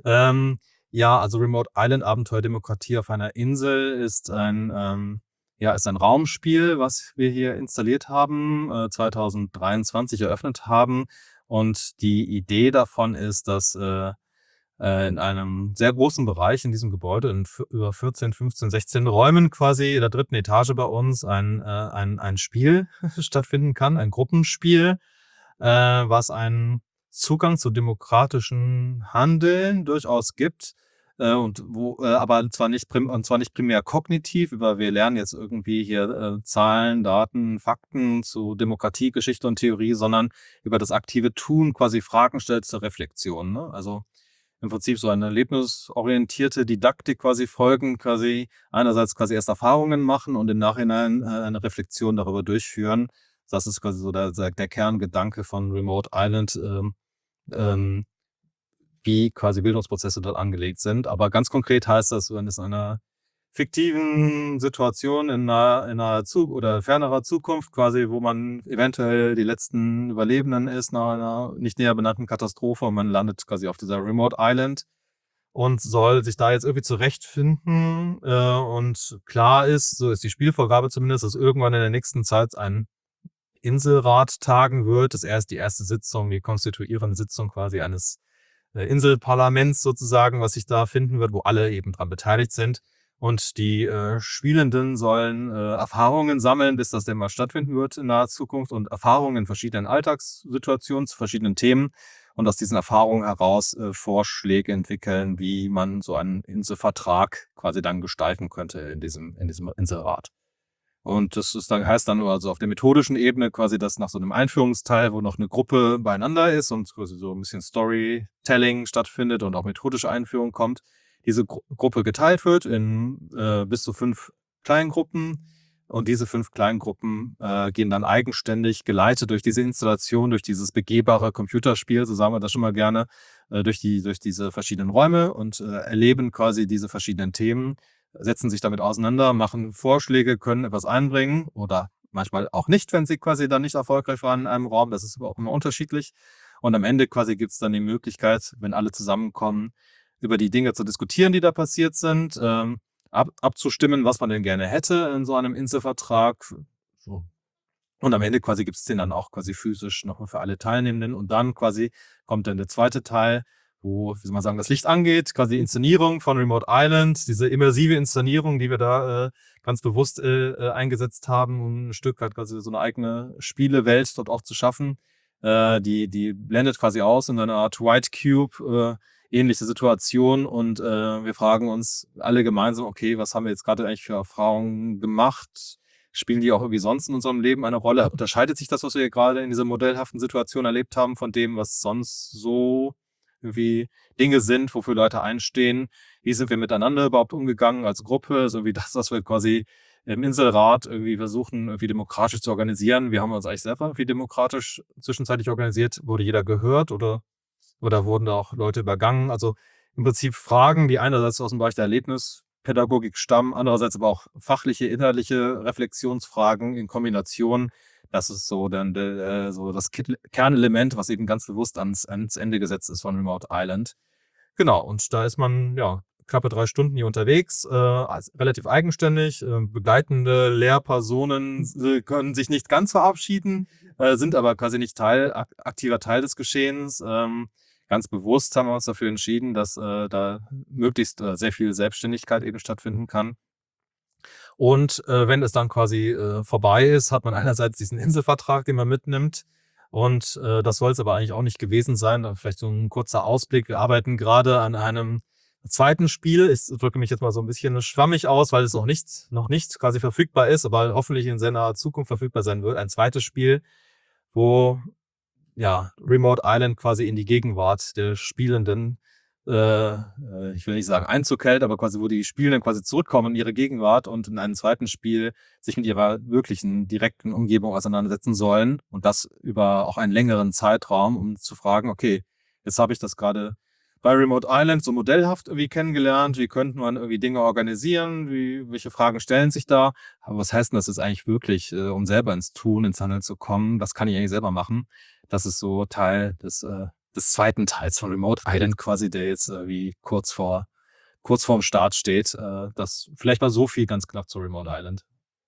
Ja, also Remote Island, Abenteuer Demokratie auf einer Insel ist ein Raumspiel, was wir hier installiert haben, 2023 eröffnet haben. Und die Idee davon ist, dass in einem sehr großen Bereich in diesem Gebäude, in über 14, 15, 16 Räumen quasi in der 3. Etage bei uns ein Spiel stattfinden kann, ein Gruppenspiel, was einen Zugang zu demokratischen Handeln durchaus gibt, und wo aber zwar nicht primär kognitiv, wir lernen jetzt irgendwie hier Zahlen, Daten, Fakten zu Demokratie, Geschichte und Theorie, sondern über das aktive Tun quasi Fragen stellt zur Reflexion, ne? Also im Prinzip so eine erlebnisorientierte Didaktik quasi folgen, quasi einerseits quasi erst Erfahrungen machen und im Nachhinein eine Reflexion darüber durchführen. Das ist quasi so der Kerngedanke von Remote Island, wie quasi Bildungsprozesse dort angelegt sind. Aber ganz konkret heißt das, wenn es in einer fiktiven Situation in einer oder fernerer Zukunft quasi, wo man eventuell die letzten Überlebenden ist nach einer nicht näher benannten Katastrophe und man landet quasi auf dieser Remote Island und soll sich da jetzt irgendwie zurechtfinden. Und klar ist, so ist die Spielvorgabe zumindest, dass irgendwann in der nächsten Zeit ein Inselrat tagen wird. Das ist die erste Sitzung, die konstituierende Sitzung quasi eines Inselparlaments sozusagen, was sich da finden wird, wo alle eben dran beteiligt sind. Und die Spielenden sollen Erfahrungen sammeln, bis das denn mal stattfinden wird in naher Zukunft und Erfahrungen in verschiedenen Alltagssituationen zu verschiedenen Themen und aus diesen Erfahrungen heraus Vorschläge entwickeln, wie man so einen Inselvertrag quasi dann gestalten könnte in diesem Inselrat. Und das heißt dann nur also auf der methodischen Ebene quasi, dass nach so einem Einführungsteil, wo noch eine Gruppe beieinander ist und quasi so ein bisschen Storytelling stattfindet und auch methodische Einführung kommt, diese Gruppe geteilt wird in bis zu 5 Kleingruppen. Und diese 5 Kleingruppen gehen dann eigenständig geleitet durch diese Installation, durch dieses begehbare Computerspiel, so sagen wir das schon mal gerne, durch diese verschiedenen Räume und erleben quasi diese verschiedenen Themen, setzen sich damit auseinander, machen Vorschläge, können etwas einbringen oder manchmal auch nicht, wenn sie quasi dann nicht erfolgreich waren in einem Raum. Das ist aber auch immer unterschiedlich. Und am Ende quasi gibt es dann die Möglichkeit, wenn alle zusammenkommen, über die Dinge zu diskutieren, die da passiert sind, abzustimmen, was man denn gerne hätte in so einem Inselvertrag. So. Und am Ende quasi gibt es den dann auch quasi physisch nochmal für alle Teilnehmenden. Und dann quasi kommt dann der zweite Teil, wo, wie soll man sagen, das Licht angeht, quasi die Inszenierung von Remote Island, diese immersive Inszenierung, die wir da ganz bewusst eingesetzt haben, um ein Stück weit quasi so eine eigene Spielewelt dort auch zu schaffen. Die blendet quasi aus in einer Art White Cube, ähnliche Situation und wir fragen uns alle gemeinsam, okay, was haben wir jetzt gerade eigentlich für Erfahrungen gemacht? Spielen die auch irgendwie sonst in unserem Leben eine Rolle? Unterscheidet sich das, was wir gerade in dieser modellhaften Situation erlebt haben, von dem, was sonst so irgendwie Dinge sind, wofür Leute einstehen. Wie sind wir miteinander überhaupt umgegangen als Gruppe? So wie das, was wir quasi im Inselrat irgendwie versuchen, irgendwie demokratisch zu organisieren. Wir haben uns eigentlich selber irgendwie demokratisch zwischenzeitlich organisiert. Wurde jeder gehört oder wurden da auch Leute übergangen? Also im Prinzip Fragen, die einerseits aus dem Bereich der Erlebnispädagogik stammen, andererseits aber auch fachliche, inhaltliche Reflexionsfragen in Kombination. Das ist so dann so das Kernelement, was eben ganz bewusst ans Ende gesetzt ist von Remote Island. Genau, und da ist man knappe 3 Stunden hier unterwegs, relativ eigenständig. Begleitende Lehrpersonen können sich nicht ganz verabschieden, sind aber quasi nicht aktiver Teil des Geschehens. Ganz bewusst haben wir uns dafür entschieden, dass da möglichst sehr viel Selbstständigkeit eben stattfinden kann. Und wenn es dann quasi vorbei ist, hat man einerseits diesen Inselvertrag, den man mitnimmt. Und das soll es aber eigentlich auch nicht gewesen sein. Vielleicht so ein kurzer Ausblick. Wir arbeiten gerade an einem zweiten Spiel. Ich drücke mich jetzt mal so ein bisschen schwammig aus, weil es noch nicht quasi verfügbar ist, aber hoffentlich in sehr naher Zukunft verfügbar sein wird. Ein zweites Spiel, wo Remote Island quasi in die Gegenwart der Spielenden, ich will nicht sagen Einzug hält, aber quasi wo die Spielenden quasi zurückkommen in ihre Gegenwart und in einem zweiten Spiel sich mit ihrer wirklichen direkten Umgebung auseinandersetzen sollen und das über auch einen längeren Zeitraum, um zu fragen, okay, jetzt habe ich das gerade bei Remote Island so modellhaft irgendwie kennengelernt, wie könnte man irgendwie Dinge organisieren, welche Fragen stellen sich da, aber was heißt denn das jetzt eigentlich wirklich, um selber ins Tun, ins Handeln zu kommen, was kann ich eigentlich selber machen? Das ist so Teil des zweiten Teils von Remote Island quasi, der jetzt wie kurz vorm Start steht. Das vielleicht mal so viel ganz knapp zu Remote Island.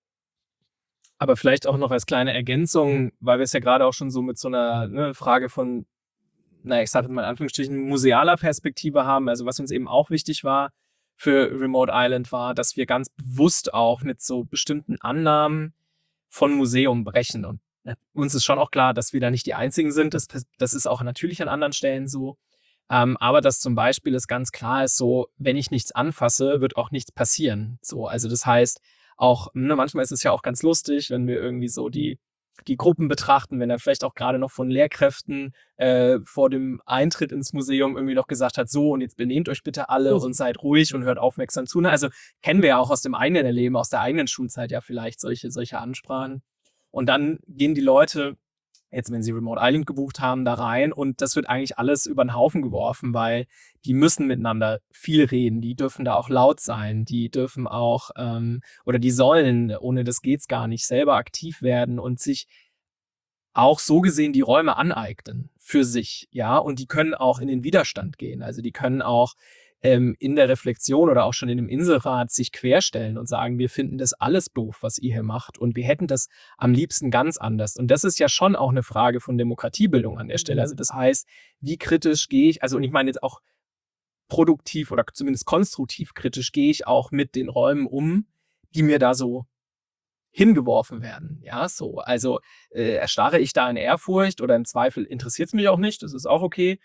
Aber vielleicht auch noch als kleine Ergänzung, weil wir es ja gerade auch schon so mit so einer Frage von, ich sage mal in Anführungsstrichen, musealer Perspektive haben. Also was uns eben auch wichtig war für Remote Island war, dass wir ganz bewusst auch mit so bestimmten Annahmen von Museum brechen. Und uns ist schon auch klar, dass wir da nicht die Einzigen sind. Das ist auch natürlich an anderen Stellen so. Aber dass zum Beispiel es ganz klar ist, so, wenn ich nichts anfasse, wird auch nichts passieren. So, also das heißt auch, manchmal ist es ja auch ganz lustig, wenn wir irgendwie so die Gruppen betrachten, wenn er vielleicht auch gerade noch von Lehrkräften vor dem Eintritt ins Museum irgendwie noch gesagt hat, so und jetzt benehmt euch bitte alle und seid ruhig und hört aufmerksam zu. Also kennen wir ja auch aus dem eigenen Erleben, aus der eigenen Schulzeit ja vielleicht solche Ansprachen. Und dann gehen die Leute, jetzt wenn sie Remote Island gebucht haben, da rein und das wird eigentlich alles über den Haufen geworfen, weil die müssen miteinander viel reden, die dürfen da auch laut sein, die dürfen auch oder die sollen, ohne das geht's gar nicht, selber aktiv werden und sich auch so gesehen die Räume aneignen für sich, ja, und die können auch in den Widerstand gehen, also die können auch in der Reflexion oder auch schon in dem Inselrat sich querstellen und sagen, wir finden das alles doof, was ihr hier macht und wir hätten das am liebsten ganz anders. Und das ist ja schon auch eine Frage von Demokratiebildung an der Stelle. Also das heißt, wie kritisch gehe ich, also und ich meine jetzt auch produktiv oder zumindest konstruktiv kritisch gehe ich auch mit den Räumen um, die mir da so hingeworfen werden. Ja, so. Also erstarre ich da in Ehrfurcht oder im Zweifel interessiert es mich auch nicht, das ist auch okay.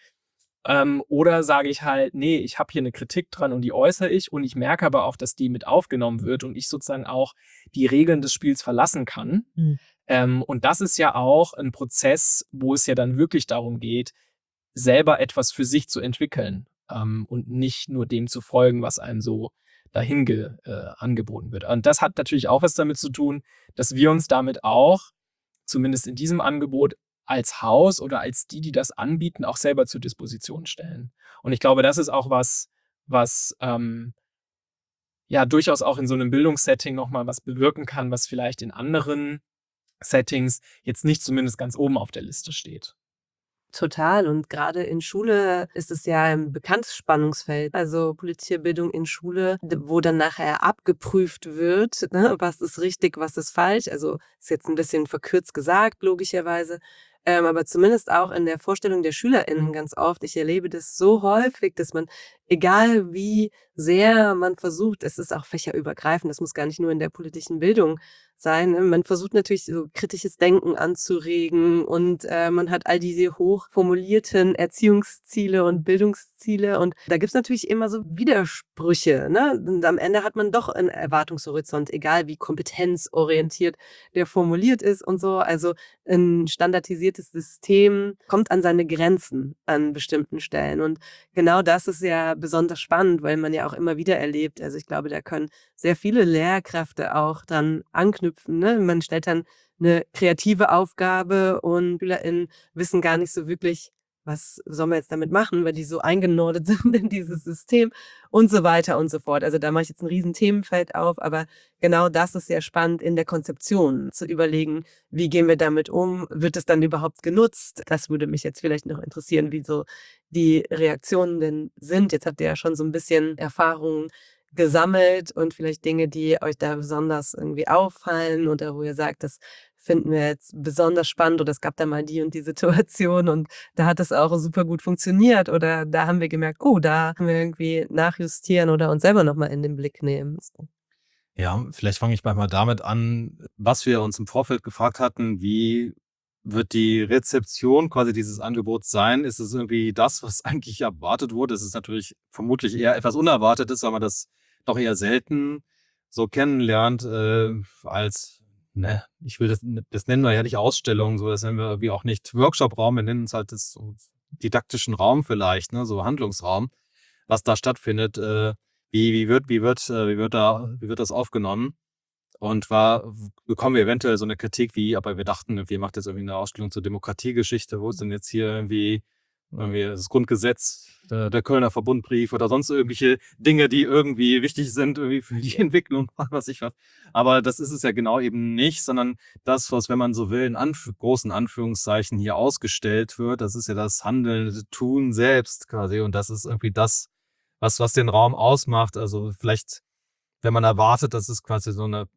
Oder sage ich halt, nee, ich habe hier eine Kritik dran und die äußere ich und ich merke aber auch, dass die mit aufgenommen wird und ich sozusagen auch die Regeln des Spiels verlassen kann. Und das ist ja auch ein Prozess, wo es ja dann wirklich darum geht, selber etwas für sich zu entwickeln und nicht nur dem zu folgen, was einem so dahin angeboten wird. Und das hat natürlich auch was damit zu tun, dass wir uns damit auch, zumindest in diesem Angebot, als Haus oder als die das anbieten, auch selber zur Disposition stellen. Und ich glaube, das ist auch was durchaus auch in so einem Bildungssetting nochmal was bewirken kann, was vielleicht in anderen Settings jetzt nicht zumindest ganz oben auf der Liste steht. Total. Und gerade in Schule ist es ja ein bekanntes Spannungsfeld. Also Politierbildung in Schule, wo dann nachher abgeprüft wird, ne, was ist richtig, was ist falsch. Also ist jetzt ein bisschen verkürzt gesagt, logischerweise. Aber zumindest auch in der Vorstellung der SchülerInnen ganz oft. Ich erlebe das so häufig, dass man egal wie sehr man versucht, es ist auch fächerübergreifend, das muss gar nicht nur in der politischen Bildung sein. Ne? Man versucht natürlich so kritisches Denken anzuregen und man hat all diese hoch formulierten Erziehungsziele und Bildungsziele und da gibt's natürlich immer so Widersprüche. Ne? Und am Ende hat man doch einen Erwartungshorizont, egal wie kompetenzorientiert der formuliert ist und so. Also ein standardisiertes System kommt an seine Grenzen an bestimmten Stellen und genau das ist ja besonders spannend, weil man ja auch immer wieder erlebt. Also ich glaube, da können sehr viele Lehrkräfte auch dran anknüpfen. Ne? Man stellt dann eine kreative Aufgabe und SchülerInnen wissen gar nicht so wirklich, was sollen wir jetzt damit machen, weil die so eingenordet sind in dieses System und so weiter und so fort. Also da mache ich jetzt ein riesen Themenfeld auf, aber genau das ist sehr spannend in der Konzeption, zu überlegen, wie gehen wir damit um? Wird es dann überhaupt genutzt? Das würde mich jetzt vielleicht noch interessieren, wie so die Reaktionen denn sind. Jetzt habt ihr ja schon so ein bisschen Erfahrung gesammelt und vielleicht Dinge, die euch da besonders irgendwie auffallen oder wo ihr sagt, das finden wir jetzt besonders spannend oder es gab da mal die und die Situation und da hat es auch super gut funktioniert oder da haben wir gemerkt, oh, da können wir irgendwie nachjustieren oder uns selber nochmal in den Blick nehmen. So. Ja, vielleicht fange ich mal damit an, was wir uns im Vorfeld gefragt hatten, wie wird die Rezeption quasi dieses Angebots sein? Ist es irgendwie das, was eigentlich erwartet wurde? Es ist natürlich vermutlich eher etwas Unerwartetes, weil man das doch eher selten so kennenlernt, als, ne, ich will das nennen wir ja nicht Ausstellung, so, das nennen wir irgendwie auch nicht Workshop-Raum, wir nennen es halt das so didaktischen Raum vielleicht, ne, so Handlungsraum, was da stattfindet. Wie wird das aufgenommen? Und bekommen wir eventuell so eine Kritik wie, aber wir dachten, wir machen jetzt irgendwie eine Ausstellung zur Demokratiegeschichte, wo ist denn jetzt hier irgendwie das Grundgesetz, der Kölner Verbundbrief oder sonst irgendwelche Dinge, die irgendwie wichtig sind irgendwie für die Entwicklung, was weiß ich was. Aber das ist es ja genau eben nicht, sondern das, was, wenn man so will, in großen Anführungszeichen hier ausgestellt wird, das ist ja das Handeln, Tun selbst quasi. Und das ist irgendwie das, was den Raum ausmacht. Also vielleicht, wenn man erwartet, dass es quasi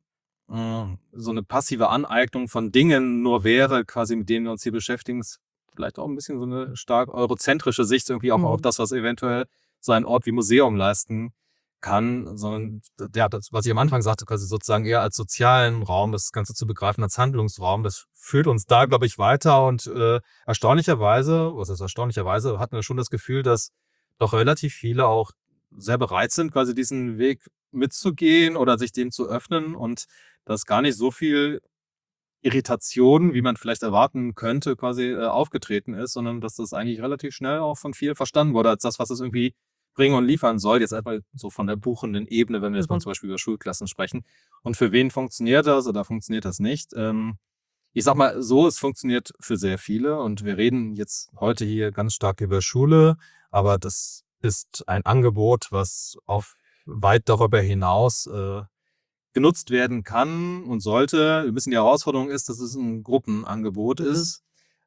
so eine passive Aneignung von Dingen nur wäre, quasi mit denen wir uns hier beschäftigen, ist vielleicht auch ein bisschen so eine stark eurozentrische Sicht irgendwie auch auf Mhm. das, was eventuell so ein Ort wie Museum leisten kann, sondern ja, das, was ich am Anfang sagte, quasi sozusagen eher als sozialen Raum, das Ganze zu begreifen als Handlungsraum, das führt uns da, glaube ich, weiter und erstaunlicherweise, was ist erstaunlicherweise, hatten wir schon das Gefühl, dass doch relativ viele auch sehr bereit sind, quasi diesen Weg mitzugehen oder sich dem zu öffnen und dass gar nicht so viel Irritation, wie man vielleicht erwarten könnte, quasi aufgetreten ist, sondern dass das eigentlich relativ schnell auch von vielen verstanden wurde als das, was es irgendwie bringen und liefern soll. Jetzt einmal so von der buchenden Ebene, wenn wir jetzt mal Mhm. zum Beispiel über Schulklassen sprechen. Und für wen funktioniert das oder funktioniert das nicht? Ich sag mal so, es funktioniert für sehr viele und wir reden jetzt heute hier ganz stark über Schule, aber das ist ein Angebot, was auf weit darüber hinaus genutzt werden kann und sollte. Ein bisschen die Herausforderung ist, dass es ein Gruppenangebot Mhm. ist.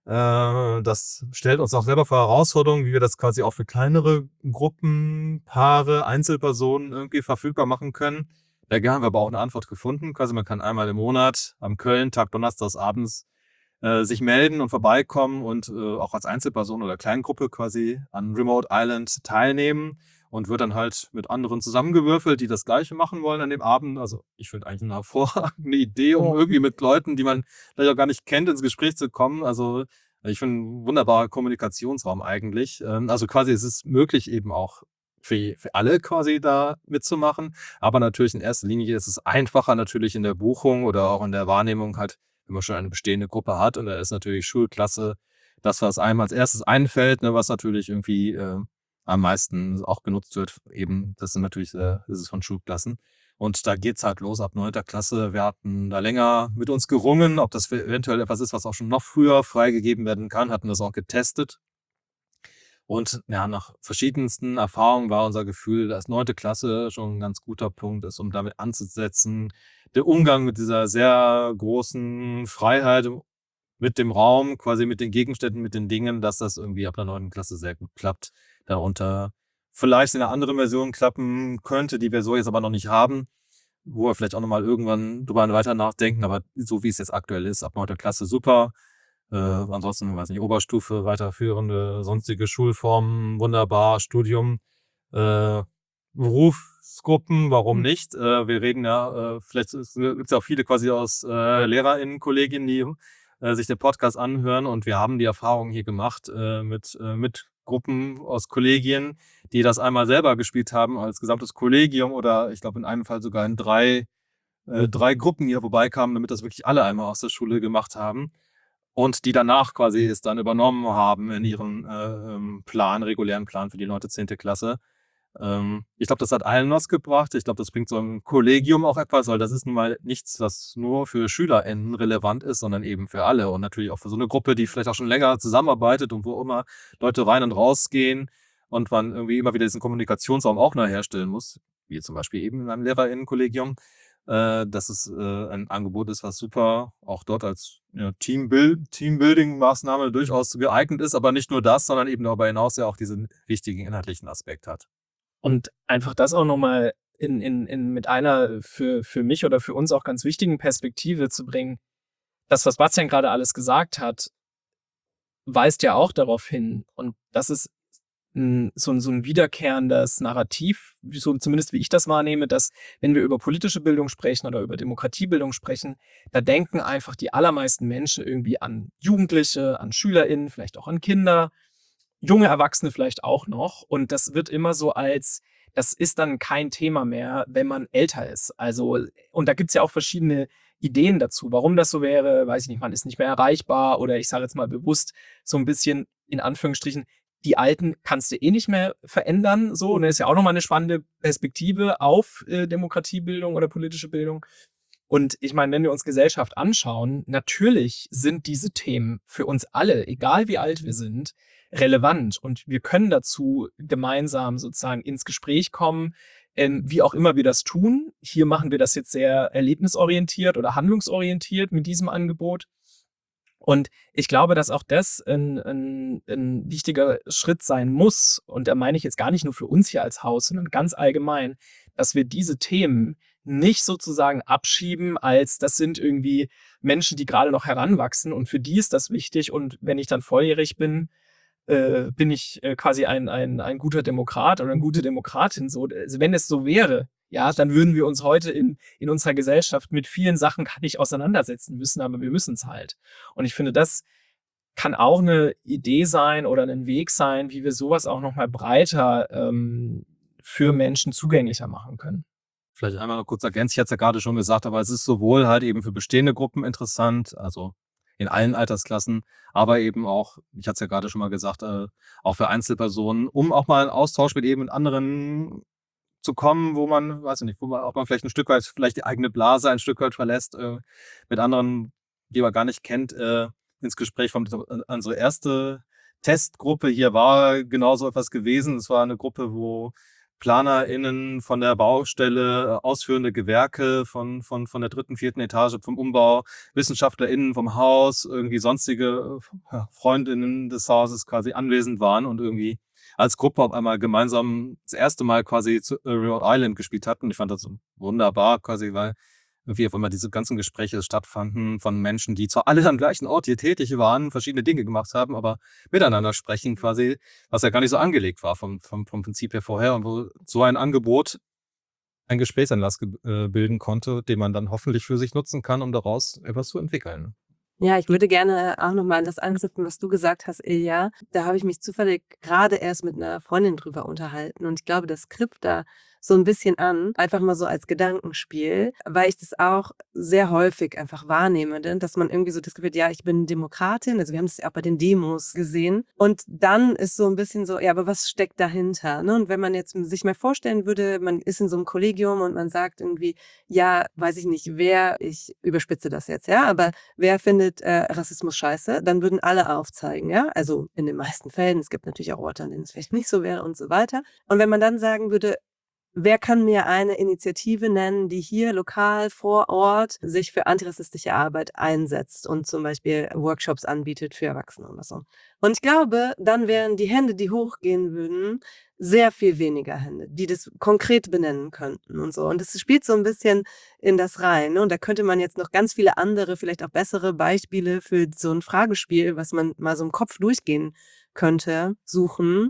Das stellt uns auch selber vor Herausforderungen, wie wir das quasi auch für kleinere Gruppen, Paare, Einzelpersonen irgendwie verfügbar machen können. Da haben wir aber auch eine Antwort gefunden. Quasi man kann einmal im Monat am Köln-Tag donnerstags abends sich melden und vorbeikommen und auch als Einzelperson oder Kleingruppe quasi an Remote Island teilnehmen und wird dann halt mit anderen zusammengewürfelt, die das Gleiche machen wollen an dem Abend. Also ich finde eigentlich eine hervorragende Idee, um Ja. irgendwie mit Leuten, die man vielleicht auch gar nicht kennt, ins Gespräch zu kommen. Also ich finde ein wunderbarer Kommunikationsraum eigentlich. Also quasi es ist möglich eben auch für alle quasi da mitzumachen. Aber natürlich in erster Linie ist es einfacher natürlich in der Buchung oder auch in der Wahrnehmung halt, wenn man schon eine bestehende Gruppe hat. Und da ist natürlich Schulklasse das, was einem als erstes einfällt, ne, was natürlich irgendwie am meisten auch genutzt wird. Eben, das sind natürlich, das ist von Schulklassen. Und da geht's halt los ab 9. Klasse. Wir hatten da länger mit uns gerungen, ob das eventuell etwas ist, was auch schon noch früher freigegeben werden kann, hatten das auch getestet. Und ja, nach verschiedensten Erfahrungen war unser Gefühl, dass 9. Klasse schon ein ganz guter Punkt ist, um damit anzusetzen. Der Umgang mit dieser sehr großen Freiheit mit dem Raum, quasi mit den Gegenständen, mit den Dingen, dass das irgendwie ab der 9. Klasse sehr gut klappt. Darunter vielleicht in einer anderen Version klappen könnte, die wir so jetzt aber noch nicht haben, wo wir vielleicht auch noch mal irgendwann drüber weiter nachdenken. Aber so wie es jetzt aktuell ist, ab 9. Klasse super. Ansonsten, weiß nicht, Oberstufe, weiterführende, sonstige Schulformen, wunderbar, Studium. äh, Berufsgruppen, warum Mhm. nicht? Wir reden ja, vielleicht gibt's ja auch viele quasi aus LehrerInnen-Kollegien, die sich den Podcast anhören und wir haben die Erfahrung hier gemacht mit Gruppen aus Kollegien, die das einmal selber gespielt haben als gesamtes Kollegium oder ich glaube in einem Fall sogar in drei Gruppen hier vorbeikamen, damit das wirklich alle einmal aus der Schule gemacht haben und die danach quasi es dann übernommen haben in ihren regulären Plan für die 9., 10. Klasse. Ich glaube, das hat allen was gebracht. Ich glaube, das bringt so ein Kollegium auch etwas, weil das ist nun mal nichts, was nur für SchülerInnen relevant ist, sondern eben für alle und natürlich auch für so eine Gruppe, die vielleicht auch schon länger zusammenarbeitet und wo immer Leute rein und rausgehen und man irgendwie immer wieder diesen Kommunikationsraum auch neu herstellen muss, wie zum Beispiel eben in einem LehrerInnen-Kollegium, dass es ein Angebot ist, was super auch dort als Teambuilding-Maßnahme durchaus geeignet ist, aber nicht nur das, sondern eben darüber hinaus ja auch diesen wichtigen inhaltlichen Aspekt hat. Und einfach das auch nochmal mit einer für mich oder für uns auch ganz wichtigen Perspektive zu bringen. Das, was Bastian gerade alles gesagt hat, weist ja auch darauf hin. Und das ist so ein wiederkehrendes Narrativ, so zumindest wie ich das wahrnehme, dass, wenn wir über politische Bildung sprechen oder über Demokratiebildung sprechen, da denken einfach die allermeisten Menschen irgendwie an Jugendliche, an SchülerInnen, vielleicht auch an Kinder, junge Erwachsene vielleicht auch noch. Und das wird immer so das ist dann kein Thema mehr, wenn man älter ist. Also, und da gibt's ja auch verschiedene Ideen dazu, warum das so wäre. Weiß ich nicht, man ist nicht mehr erreichbar oder ich sage jetzt mal bewusst so ein bisschen in Anführungsstrichen, die Alten kannst du eh nicht mehr verändern. So, und das ist ja auch nochmal eine spannende Perspektive auf Demokratiebildung oder politische Bildung. Und ich meine, wenn wir uns Gesellschaft anschauen, natürlich sind diese Themen für uns alle, egal wie alt wir sind, relevant. Und wir können dazu gemeinsam sozusagen ins Gespräch kommen, wie auch immer wir das tun. Hier machen wir das jetzt sehr erlebnisorientiert oder handlungsorientiert mit diesem Angebot. Und ich glaube, dass auch das ein wichtiger Schritt sein muss. Und da meine ich jetzt gar nicht nur für uns hier als Haus, sondern ganz allgemein, dass wir diese Themen nicht sozusagen abschieben, als das sind irgendwie Menschen, die gerade noch heranwachsen und für die ist das wichtig. Und wenn ich dann volljährig bin ich quasi ein guter Demokrat oder eine gute Demokratin. So, also wenn es so wäre, ja, dann würden wir uns heute in unserer Gesellschaft mit vielen Sachen gar nicht auseinandersetzen müssen, aber wir müssen es halt. Und ich finde, das kann auch eine Idee sein oder ein Weg sein, wie wir sowas auch noch mal breiter für Menschen zugänglicher machen können. Vielleicht einmal noch kurz ergänzt, ich hatte es ja gerade schon gesagt, aber es ist sowohl halt eben für bestehende Gruppen interessant, also in allen Altersklassen, aber eben auch, ich hatte es ja gerade schon mal gesagt, auch für Einzelpersonen, um auch mal in Austausch mit anderen zu kommen, wo man, weiß ich nicht, auch mal vielleicht ein Stück weit, vielleicht die eigene Blase ein Stück weit verlässt, mit anderen, die man gar nicht kennt, ins Gespräch kommt. Unsere erste Testgruppe hier war genauso etwas gewesen. Es war eine Gruppe, wo PlanerInnen von der Baustelle, ausführende Gewerke von der 3., 4. Etage vom Umbau, WissenschaftlerInnen vom Haus, irgendwie sonstige Freundinnen des Hauses quasi anwesend waren und irgendwie als Gruppe auf einmal gemeinsam das erste Mal quasi zu Rhode Island gespielt hatten. Ich fand das so wunderbar quasi, weil irgendwie auf einmal diese ganzen Gespräche stattfanden von Menschen, die zwar alle am gleichen Ort hier tätig waren, verschiedene Dinge gemacht haben, aber miteinander sprechen quasi, was ja gar nicht so angelegt war vom Prinzip her vorher und wo so ein Angebot einen Gesprächsanlass bilden konnte, den man dann hoffentlich für sich nutzen kann, um daraus etwas zu entwickeln. Ja, ich würde gerne auch noch mal an das anknüpfen, was du gesagt hast, Ilja. Da habe ich mich zufällig gerade erst mit einer Freundin drüber unterhalten und ich glaube, das knüpft da so ein bisschen an, einfach mal so als Gedankenspiel, weil ich das auch sehr häufig einfach wahrnehme, denn dass man irgendwie so das Gefühl hat, ja, ich bin Demokratin, also wir haben es ja auch bei den Demos gesehen und dann ist so ein bisschen so, ja, aber was steckt dahinter, ne? Und wenn man jetzt sich mal vorstellen würde, man ist in so einem Kollegium und man sagt irgendwie, ja, weiß ich nicht, ich überspitze das jetzt, ja, aber wer findet Rassismus scheiße, dann würden alle aufzeigen, ja, also in den meisten Fällen, es gibt natürlich auch Orte, an denen es vielleicht nicht so wäre und so weiter. Und wenn man dann sagen würde, wer kann mir eine Initiative nennen, die hier lokal vor Ort sich für antirassistische Arbeit einsetzt und zum Beispiel Workshops anbietet für Erwachsene oder so? Und ich glaube, dann wären die Hände, die hochgehen würden, sehr viel weniger Hände, die das konkret benennen könnten und so. Und das spielt so ein bisschen in das rein. Ne? Und da könnte man jetzt noch ganz viele andere, vielleicht auch bessere Beispiele für so ein Fragespiel, was man mal so im Kopf durchgehen könnte, suchen.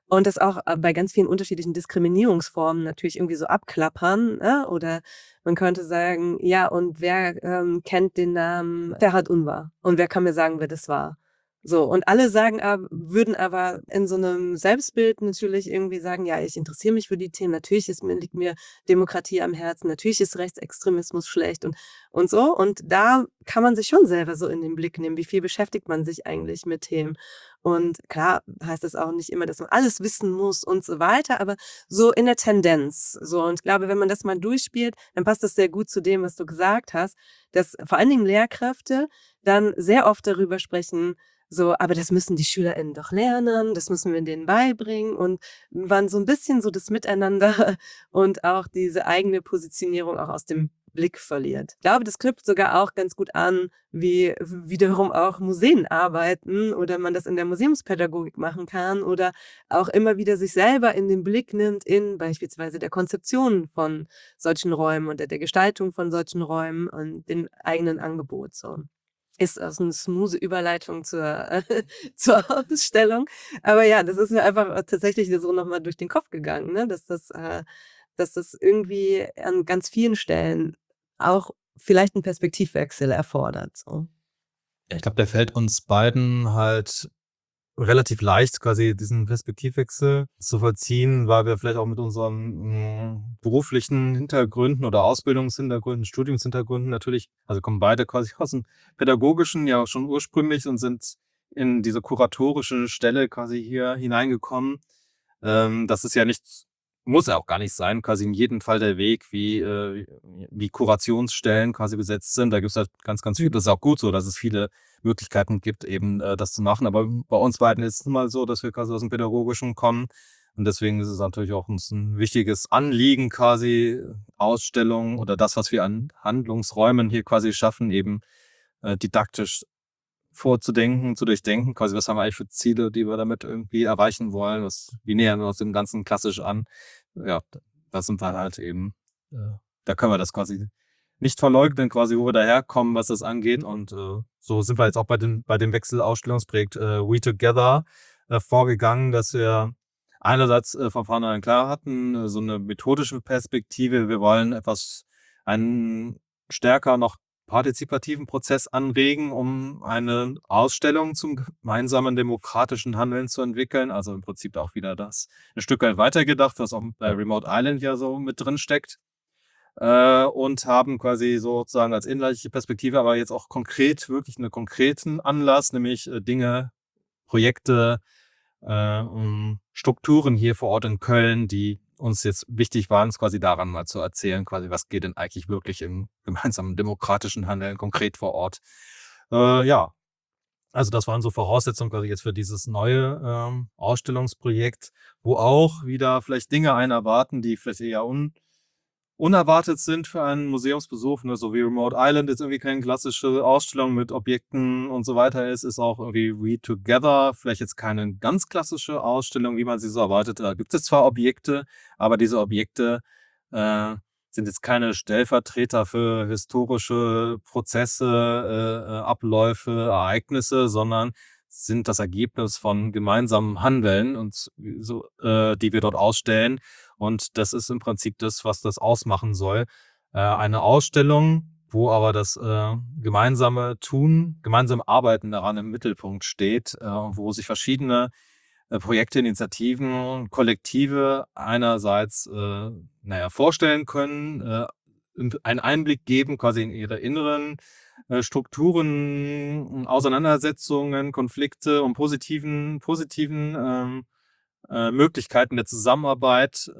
und das auch bei ganz vielen unterschiedlichen Diskriminierungsformen natürlich irgendwie so abklappern, ne? Oder man könnte sagen, ja, und wer kennt den Namen Ferhat Unvar? Und wer kann mir sagen, wer das war? So, und alle würden aber in so einem Selbstbild natürlich irgendwie sagen, ja, ich interessiere mich für die Themen, natürlich liegt mir Demokratie am Herzen, natürlich ist Rechtsextremismus schlecht und so. Und da kann man sich schon selber so in den Blick nehmen, wie viel beschäftigt man sich eigentlich mit Themen. Und klar heißt das auch nicht immer, dass man alles wissen muss und so weiter, aber so in der Tendenz. So, und ich glaube, wenn man das mal durchspielt, dann passt das sehr gut zu dem, was du gesagt hast, dass vor allen Dingen Lehrkräfte dann sehr oft darüber sprechen, so, aber das müssen die SchülerInnen doch lernen, das müssen wir denen beibringen, und man so ein bisschen so das Miteinander und auch diese eigene Positionierung auch aus dem Blick verliert. Ich glaube, das knüpft sogar auch ganz gut an, wie wiederum auch Museen arbeiten oder man das in der Museumspädagogik machen kann oder auch immer wieder sich selber in den Blick nimmt in beispielsweise der Konzeption von solchen Räumen oder der Gestaltung von solchen Räumen und dem eigenen Angebot so. Ist auch so 'ne smoothe Überleitung zur Ausstellung. Aber ja, das ist mir einfach tatsächlich so noch mal durch den Kopf gegangen, ne, dass das irgendwie an ganz vielen Stellen auch vielleicht 'n Perspektivwechsel erfordert, so. Ja, ich glaube, der fällt uns beiden halt relativ leicht, quasi diesen Perspektivwechsel zu vollziehen, weil wir vielleicht auch mit unseren beruflichen Hintergründen oder Ausbildungshintergründen, Studiumshintergründen natürlich, also kommen beide quasi aus dem Pädagogischen ja auch schon ursprünglich und sind in diese kuratorische Stelle quasi hier hineingekommen. Das ist ja nichts, muss ja auch gar nicht sein, quasi in jedem Fall der Weg, wie Kurationsstellen quasi besetzt sind. Da gibt's halt ganz, ganz viel. Das ist auch gut so, dass es viele Möglichkeiten gibt, eben das zu machen. Aber bei uns beiden ist es nun mal so, dass wir quasi aus dem Pädagogischen kommen. Und deswegen ist es natürlich auch uns ein wichtiges Anliegen, quasi Ausstellungen oder das, was wir an Handlungsräumen hier quasi schaffen, eben didaktisch vorzudenken, zu durchdenken. Quasi, was haben wir eigentlich für Ziele, die wir damit irgendwie erreichen wollen? Wie nähern wir uns dem Ganzen klassisch an? Ja, das sind wir halt eben, da können wir das quasi nicht verleugnen, quasi, wo wir daherkommen, was das angeht. Und so sind wir jetzt auch bei dem Wechselausstellungsprojekt We Together vorgegangen, dass wir einerseits von vornherein klar hatten, so eine methodische Perspektive. Wir wollen einen stärker noch partizipativen Prozess anregen, um eine Ausstellung zum gemeinsamen demokratischen Handeln zu entwickeln. Also im Prinzip auch wieder das ein Stück weit weitergedacht, was auch bei Remote Island ja so mit drin steckt. Und haben quasi sozusagen als inhaltliche Perspektive aber jetzt auch konkret, wirklich einen konkreten Anlass, nämlich Dinge, Projekte, Strukturen hier vor Ort in Köln, die uns jetzt wichtig waren, es quasi daran mal zu erzählen, quasi, was geht denn eigentlich wirklich im gemeinsamen demokratischen Handeln konkret vor Ort. Ja, also das waren so Voraussetzungen quasi jetzt für dieses neue Ausstellungsprojekt, wo auch wieder vielleicht Dinge einen erwarten, die vielleicht eher unerwartet sind für einen Museumsbesuch, ne? So wie Remote Island jetzt irgendwie keine klassische Ausstellung mit Objekten und so weiter ist auch irgendwie We Together vielleicht jetzt keine ganz klassische Ausstellung, wie man sie so erwartet. Da gibt es zwar Objekte, aber diese Objekte sind jetzt keine Stellvertreter für historische Prozesse, Abläufe, Ereignisse, sondern sind das Ergebnis von gemeinsamen Handeln und so, die wir dort ausstellen. Und das ist im Prinzip das, was das ausmachen soll. Eine Ausstellung, wo aber das gemeinsame Tun, gemeinsame Arbeiten daran im Mittelpunkt steht, wo sich verschiedene Projekte, Initiativen, Kollektive einerseits vorstellen können, einen Einblick geben quasi in ihre inneren Strukturen, Auseinandersetzungen, Konflikte und positiven Möglichkeiten der Zusammenarbeit,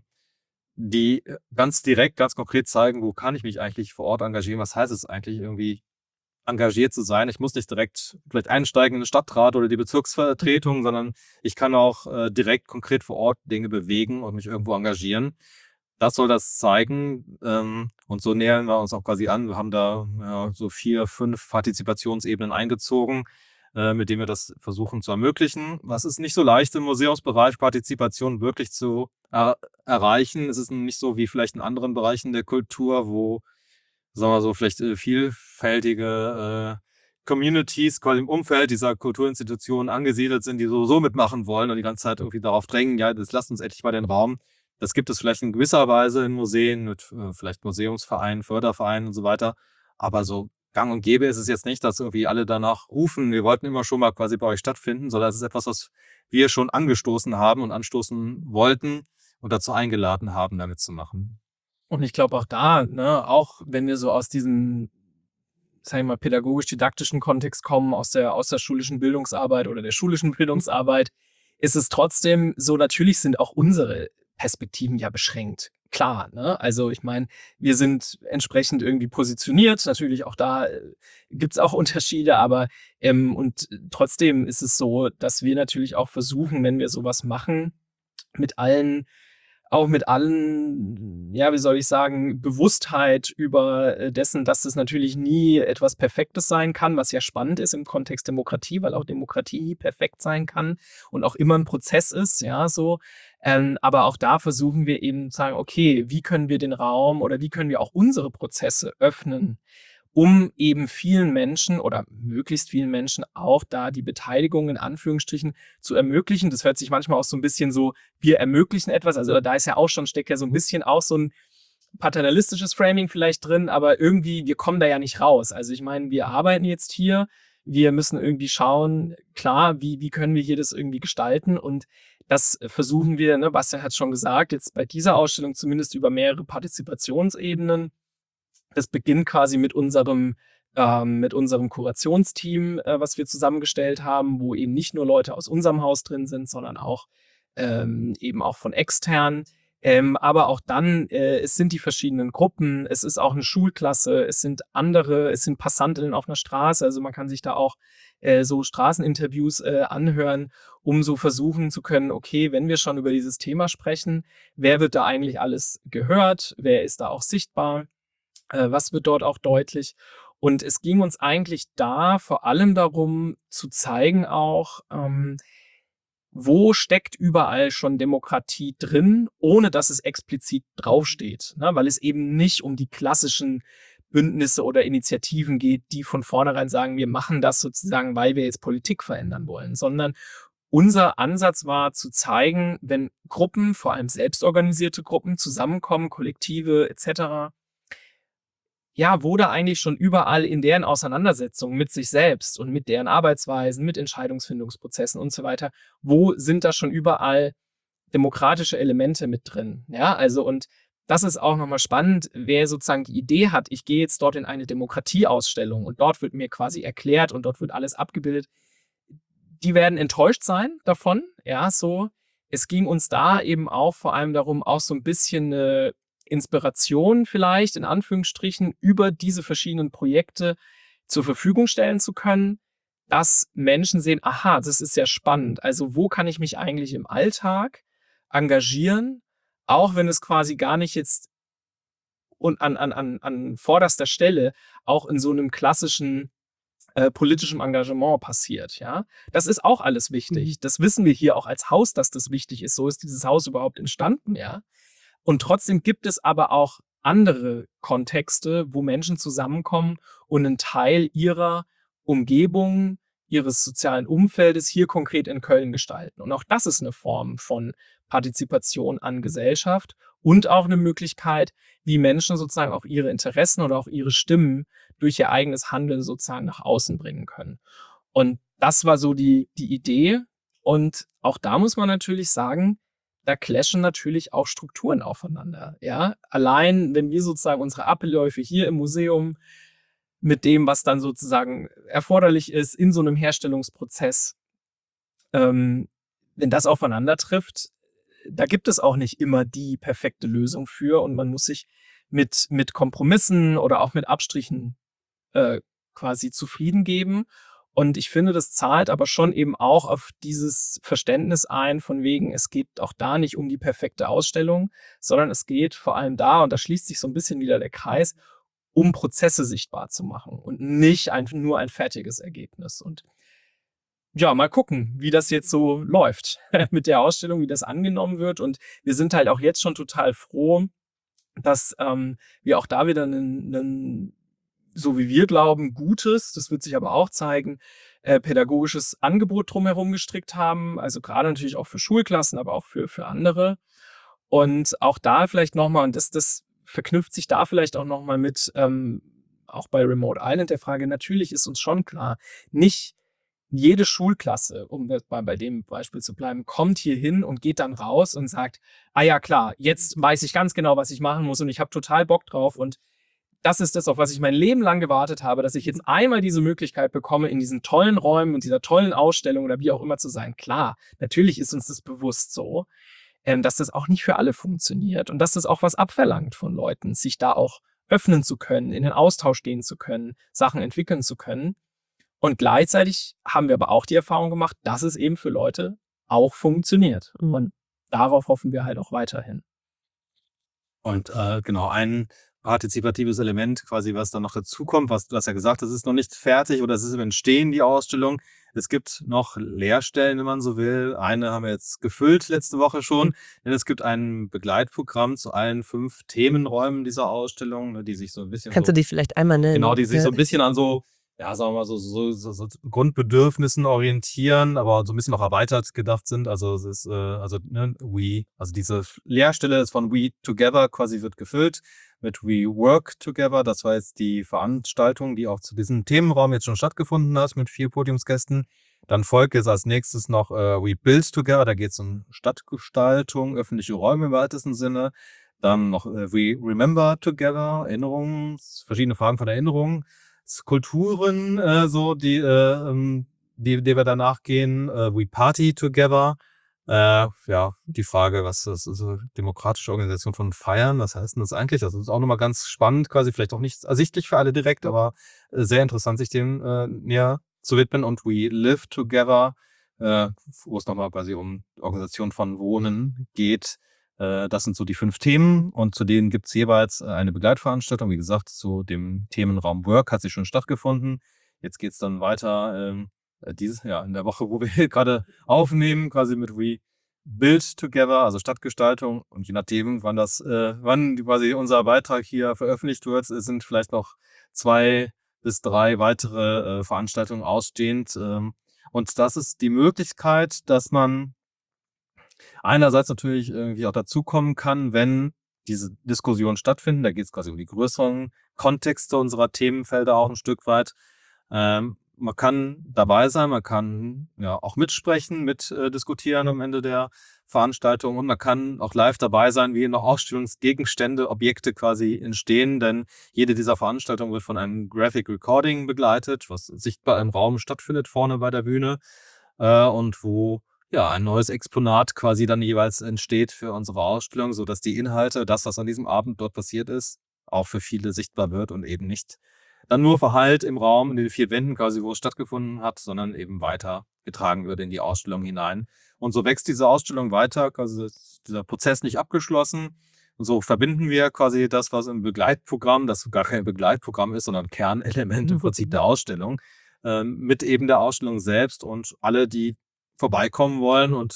die ganz direkt, ganz konkret zeigen, wo kann ich mich eigentlich vor Ort engagieren? Was heißt es eigentlich, irgendwie engagiert zu sein? Ich muss nicht direkt vielleicht einsteigen in den Stadtrat oder die Bezirksvertretung, sondern ich kann auch direkt konkret vor Ort Dinge bewegen und mich irgendwo engagieren. Das soll das zeigen. Und so nähern wir uns auch quasi an. Wir haben da so 4, 5 Partizipationsebenen eingezogen, mit denen wir das versuchen zu ermöglichen. Was ist nicht so leicht im Museumsbereich, Partizipation wirklich zu erreichen. Es ist nicht so wie vielleicht in anderen Bereichen der Kultur, wo, sagen wir so, vielleicht vielfältige Communities quasi im Umfeld dieser Kulturinstitutionen angesiedelt sind, die so mitmachen wollen und die ganze Zeit irgendwie darauf drängen, ja, das lasst uns endlich mal den Raum. Das gibt es vielleicht in gewisser Weise in Museen mit vielleicht Museumsvereinen, Fördervereinen und so weiter. Aber so gang und gäbe ist es jetzt nicht, dass irgendwie alle danach rufen, wir wollten immer schon mal quasi bei euch stattfinden, sondern es ist etwas, was wir schon angestoßen haben und anstoßen wollten und dazu eingeladen haben, damit zu machen. Und ich glaube auch da, ne, auch wenn wir so aus diesem, sag ich mal, pädagogisch-didaktischen Kontext kommen, aus der schulischen Bildungsarbeit oder der schulischen Bildungsarbeit, ist es trotzdem so, natürlich sind auch unsere Perspektiven ja beschränkt. Klar, ne? Also ich meine, wir sind entsprechend irgendwie positioniert. Natürlich auch da gibt's auch Unterschiede, aber und trotzdem ist es so, dass wir natürlich auch versuchen, wenn wir sowas machen, mit allen, ja, wie soll ich sagen, Bewusstheit über dessen, dass das natürlich nie etwas Perfektes sein kann, was ja spannend ist im Kontext Demokratie, weil auch Demokratie nie perfekt sein kann und auch immer ein Prozess ist, ja, so. Aber auch da versuchen wir eben zu sagen, okay, wie können wir den Raum oder wie können wir auch unsere Prozesse öffnen, um eben vielen Menschen oder möglichst vielen Menschen auch da die Beteiligung in Anführungsstrichen zu ermöglichen. Das hört sich manchmal auch so ein bisschen so, wir ermöglichen etwas, also da ist ja auch schon, steckt ja so ein bisschen auch so ein paternalistisches Framing vielleicht drin, aber irgendwie, wir kommen da ja nicht raus. Also ich meine, wir arbeiten jetzt hier, wir müssen irgendwie schauen, klar, wie können wir hier das irgendwie gestalten, und das versuchen wir, ne, Bastian hat schon gesagt, jetzt bei dieser Ausstellung zumindest über mehrere Partizipationsebenen. Das beginnt quasi mit unserem Kurationsteam, was wir zusammengestellt haben, wo eben nicht nur Leute aus unserem Haus drin sind, sondern auch eben auch von extern. Aber auch dann, es sind die verschiedenen Gruppen, es ist auch eine Schulklasse, es sind Passantinnen auf einer Straße, also man kann sich da auch so Straßeninterviews anhören, um so versuchen zu können, okay, wenn wir schon über dieses Thema sprechen, wer wird da eigentlich alles gehört, wer ist da auch sichtbar? Was wird dort auch deutlich? Und es ging uns eigentlich da vor allem darum zu zeigen auch, wo steckt überall schon Demokratie drin, ohne dass es explizit draufsteht, ne? Weil es eben nicht um die klassischen Bündnisse oder Initiativen geht, die von vornherein sagen, wir machen das sozusagen, weil wir jetzt Politik verändern wollen, sondern unser Ansatz war zu zeigen, wenn Gruppen, vor allem selbstorganisierte Gruppen, zusammenkommen, Kollektive etc., ja, wurde eigentlich schon überall in deren Auseinandersetzung mit sich selbst und mit deren Arbeitsweisen, mit Entscheidungsfindungsprozessen und so weiter, wo sind da schon überall demokratische Elemente mit drin? Ja, also, und das ist auch nochmal spannend, wer sozusagen die Idee hat, ich gehe jetzt dort in eine Demokratieausstellung und dort wird mir quasi erklärt und dort wird alles abgebildet, die werden enttäuscht sein davon, ja, so. Es ging uns da eben auch vor allem darum, auch so ein bisschen eine Inspiration vielleicht, in Anführungsstrichen, über diese verschiedenen Projekte zur Verfügung stellen zu können, dass Menschen sehen, aha, das ist ja spannend. Also wo kann ich mich eigentlich im Alltag engagieren, auch wenn es quasi gar nicht jetzt und an vorderster Stelle auch in so einem klassischen politischem Engagement passiert, ja. Das ist auch alles wichtig. Das wissen wir hier auch als Haus, dass das wichtig ist. So ist dieses Haus überhaupt entstanden, ja. Und trotzdem gibt es aber auch andere Kontexte, wo Menschen zusammenkommen und einen Teil ihrer Umgebung, ihres sozialen Umfeldes hier konkret in Köln gestalten. Und auch das ist eine Form von Partizipation an Gesellschaft und auch eine Möglichkeit, wie Menschen sozusagen auch ihre Interessen oder auch ihre Stimmen durch ihr eigenes Handeln sozusagen nach außen bringen können. Und das war so die Idee. Und auch da muss man natürlich sagen, da clashen natürlich auch Strukturen aufeinander, ja. Allein, wenn wir sozusagen unsere Abläufe hier im Museum mit dem, was dann sozusagen erforderlich ist in so einem Herstellungsprozess, wenn das aufeinander trifft, da gibt es auch nicht immer die perfekte Lösung für, und man muss sich mit Kompromissen oder auch mit Abstrichen quasi zufrieden geben. Und ich finde, das zahlt aber schon eben auch auf dieses Verständnis ein, von wegen, es geht auch da nicht um die perfekte Ausstellung, sondern es geht vor allem da, und da schließt sich so ein bisschen wieder der Kreis, um Prozesse sichtbar zu machen und nicht nur ein fertiges Ergebnis. Und ja, mal gucken, wie das jetzt so läuft mit der Ausstellung, wie das angenommen wird. Und wir sind halt auch jetzt schon total froh, dass wir auch da wieder einen so wie wir glauben, gutes, das wird sich aber auch zeigen, pädagogisches Angebot drumherum gestrickt haben. Also gerade natürlich auch für Schulklassen, aber auch für andere. Und auch da vielleicht nochmal, und das verknüpft sich da vielleicht auch nochmal mit, auch bei Remote Island der Frage, natürlich ist uns schon klar, nicht jede Schulklasse, um mal bei dem Beispiel zu bleiben, kommt hier hin und geht dann raus und sagt, ah ja klar, jetzt weiß ich ganz genau, was ich machen muss und ich habe total Bock drauf und das ist das, auf was ich mein Leben lang gewartet habe, dass ich jetzt einmal diese Möglichkeit bekomme, in diesen tollen Räumen und dieser tollen Ausstellung oder wie auch immer zu sein. Klar, natürlich ist uns das bewusst so, dass das auch nicht für alle funktioniert und dass das auch was abverlangt von Leuten, sich da auch öffnen zu können, in den Austausch gehen zu können, Sachen entwickeln zu können. Und gleichzeitig haben wir aber auch die Erfahrung gemacht, dass es eben für Leute auch funktioniert. Und darauf hoffen wir halt auch weiterhin. Und genau, ein partizipatives Element quasi, was dann noch dazukommt, was du hast ja gesagt, das ist noch nicht fertig oder es ist im Entstehen, die Ausstellung. Es gibt noch Leerstellen, wenn man so will. Eine haben wir jetzt gefüllt letzte Woche schon, denn es gibt ein Begleitprogramm zu allen 5 Themenräumen dieser Ausstellung, ne, die sich so ein bisschen Kannst du die vielleicht einmal nennen? genau, die sich so ein bisschen an so, ja, sagen wir mal, so Grundbedürfnissen orientieren, aber so ein bisschen auch erweitert gedacht sind. Also es ist, also diese Leerstelle ist von We Together quasi wird gefüllt mit We Work Together. Das war jetzt die Veranstaltung, die auch zu diesem Themenraum jetzt schon stattgefunden hat mit 4 Podiumsgästen. Dann folgt jetzt als nächstes noch We Build Together. Da geht es um Stadtgestaltung, öffentliche Räume im weitesten Sinne. Dann noch We Remember Together, Erinnerungen, verschiedene Fragen von Erinnerungen. Kulturen, die wir danach gehen. We Party Together. Ja, die Frage, was ist so demokratische Organisation von Feiern, was heißt denn das eigentlich? Das ist auch nochmal ganz spannend, quasi vielleicht auch nicht ersichtlich für alle direkt, aber sehr interessant, sich dem näher zu widmen. Und We Live Together, wo es nochmal quasi um Organisation von Wohnen geht. Das sind so die 5 Themen und zu denen gibt es jeweils eine Begleitveranstaltung. Wie gesagt, zu dem Themenraum Work hat sie schon stattgefunden. Jetzt geht es dann weiter in der Woche, wo wir gerade aufnehmen, quasi mit We Build Together, also Stadtgestaltung. Und je nachdem, wann quasi unser Beitrag hier veröffentlicht wird, sind vielleicht noch 2 bis 3 weitere Veranstaltungen ausstehend. Und das ist die Möglichkeit, dass man einerseits natürlich irgendwie auch dazukommen kann, wenn diese Diskussionen stattfinden. Da geht es quasi um die größeren Kontexte unserer Themenfelder auch ein Stück weit. Man kann dabei sein, man kann ja auch mitsprechen, diskutieren am Ende der Veranstaltung und man kann auch live dabei sein, wie noch Ausstellungsgegenstände, Objekte quasi entstehen, denn jede dieser Veranstaltungen wird von einem Graphic Recording begleitet, was sichtbar im Raum stattfindet, vorne bei der Bühne und wo ja ein neues Exponat quasi dann jeweils entsteht für unsere Ausstellung, sodass die Inhalte, das, was an diesem Abend dort passiert ist, auch für viele sichtbar wird und eben nicht dann nur verhallt im Raum, in den 4 Wänden quasi, wo es stattgefunden hat, sondern eben weitergetragen wird in die Ausstellung hinein. Und so wächst diese Ausstellung weiter, quasi ist dieser Prozess nicht abgeschlossen. Und so verbinden wir quasi das, was im Begleitprogramm, das gar kein Begleitprogramm ist, sondern Kernelement im Prinzip der Ausstellung, mit eben der Ausstellung selbst. Und alle, die vorbeikommen wollen und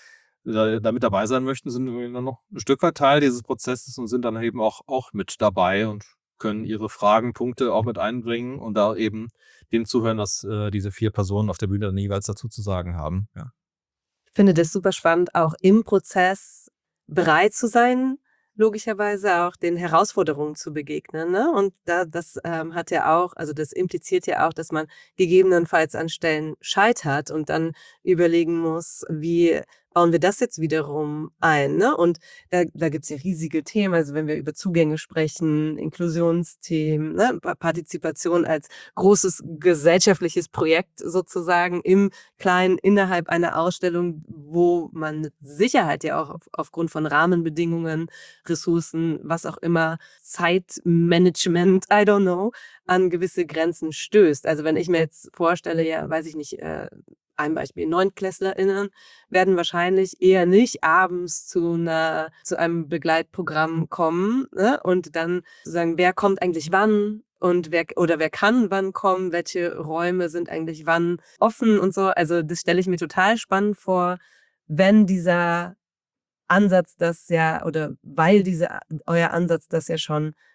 damit dabei sein möchten, sind dann noch ein Stück weit Teil dieses Prozesses und sind dann eben auch mit dabei und können ihre Fragen, Punkte auch mit einbringen und da eben dem zuhören, was diese 4 Personen auf der Bühne dann jeweils dazu zu sagen haben. Ja. Ich finde das super spannend, auch im Prozess bereit zu sein, logischerweise auch den Herausforderungen zu begegnen. Ne? Und das hat ja auch, also das impliziert ja auch, dass man gegebenenfalls an Stellen scheitert und dann überlegen muss, wie bauen wir das jetzt wiederum ein. Ne? Und da gibt's ja riesige Themen, also wenn wir über Zugänge sprechen, Inklusionsthemen, ne? Partizipation als großes gesellschaftliches Projekt sozusagen im Kleinen innerhalb einer Ausstellung, wo man mit Sicherheit ja auch aufgrund von Rahmenbedingungen, Ressourcen, was auch immer, Zeitmanagement, I don't know, an gewisse Grenzen stößt. Also wenn ich mir jetzt vorstelle, ja, weiß ich nicht, ein Beispiel, NeuntklässlerInnen werden wahrscheinlich eher nicht abends zu einem Begleitprogramm kommen, ne? Und dann sagen, wer kommt eigentlich wann und wer kann wann kommen, welche Räume sind eigentlich wann offen und so. Also das stelle ich mir total spannend vor, wenn dieser Ansatz euer Ansatz das ja schon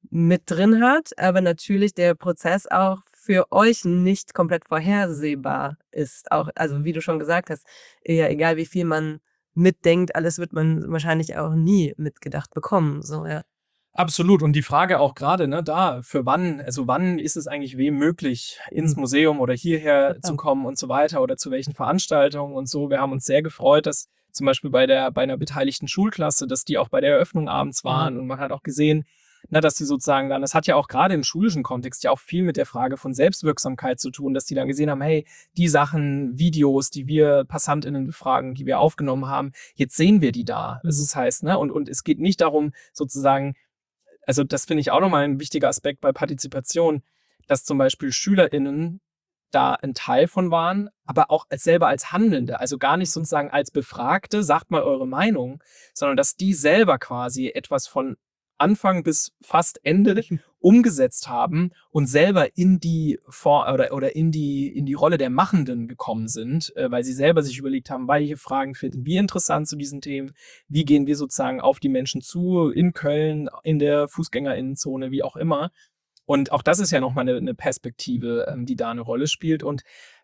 mit drin hat, aber natürlich der Prozess auch für euch nicht komplett vorhersehbar ist. Auch, also wie du schon gesagt hast, ja, egal wie viel man mitdenkt, alles wird man wahrscheinlich auch nie mitgedacht bekommen. So, ja. Absolut. Und die Frage auch gerade, ne, da, für wann, also wann ist es eigentlich wem möglich, ins Museum oder hierher zu kommen und so weiter oder zu welchen Veranstaltungen und so. Wir haben uns sehr gefreut, dass zum Beispiel bei einer beteiligten Schulklasse, dass die auch bei der Eröffnung abends waren und man hat auch gesehen, na, dass die sozusagen dann, das hat ja auch gerade im schulischen Kontext ja auch viel mit der Frage von Selbstwirksamkeit zu tun, dass die dann gesehen haben, hey, die Sachen, Videos, die wir PassantInnen befragen, die wir aufgenommen haben, jetzt sehen wir die da. Das heißt, ne, und es geht nicht darum, sozusagen, also das finde ich auch nochmal ein wichtiger Aspekt bei Partizipation, dass zum Beispiel SchülerInnen da ein Teil von waren, aber auch selber als Handelnde, also gar nicht sozusagen als Befragte, sagt mal eure Meinung, sondern dass die selber quasi etwas von Anfang bis fast Ende umgesetzt haben und selber in die oder in die Rolle der Machenden gekommen sind, weil sie selber sich überlegt haben, welche Fragen finden wir interessant zu diesen Themen, wie gehen wir sozusagen auf die Menschen zu, in Köln, in der Fußgängerinnenzone, wie auch immer. Und auch das ist ja nochmal eine Perspektive, die da eine Rolle spielt. Und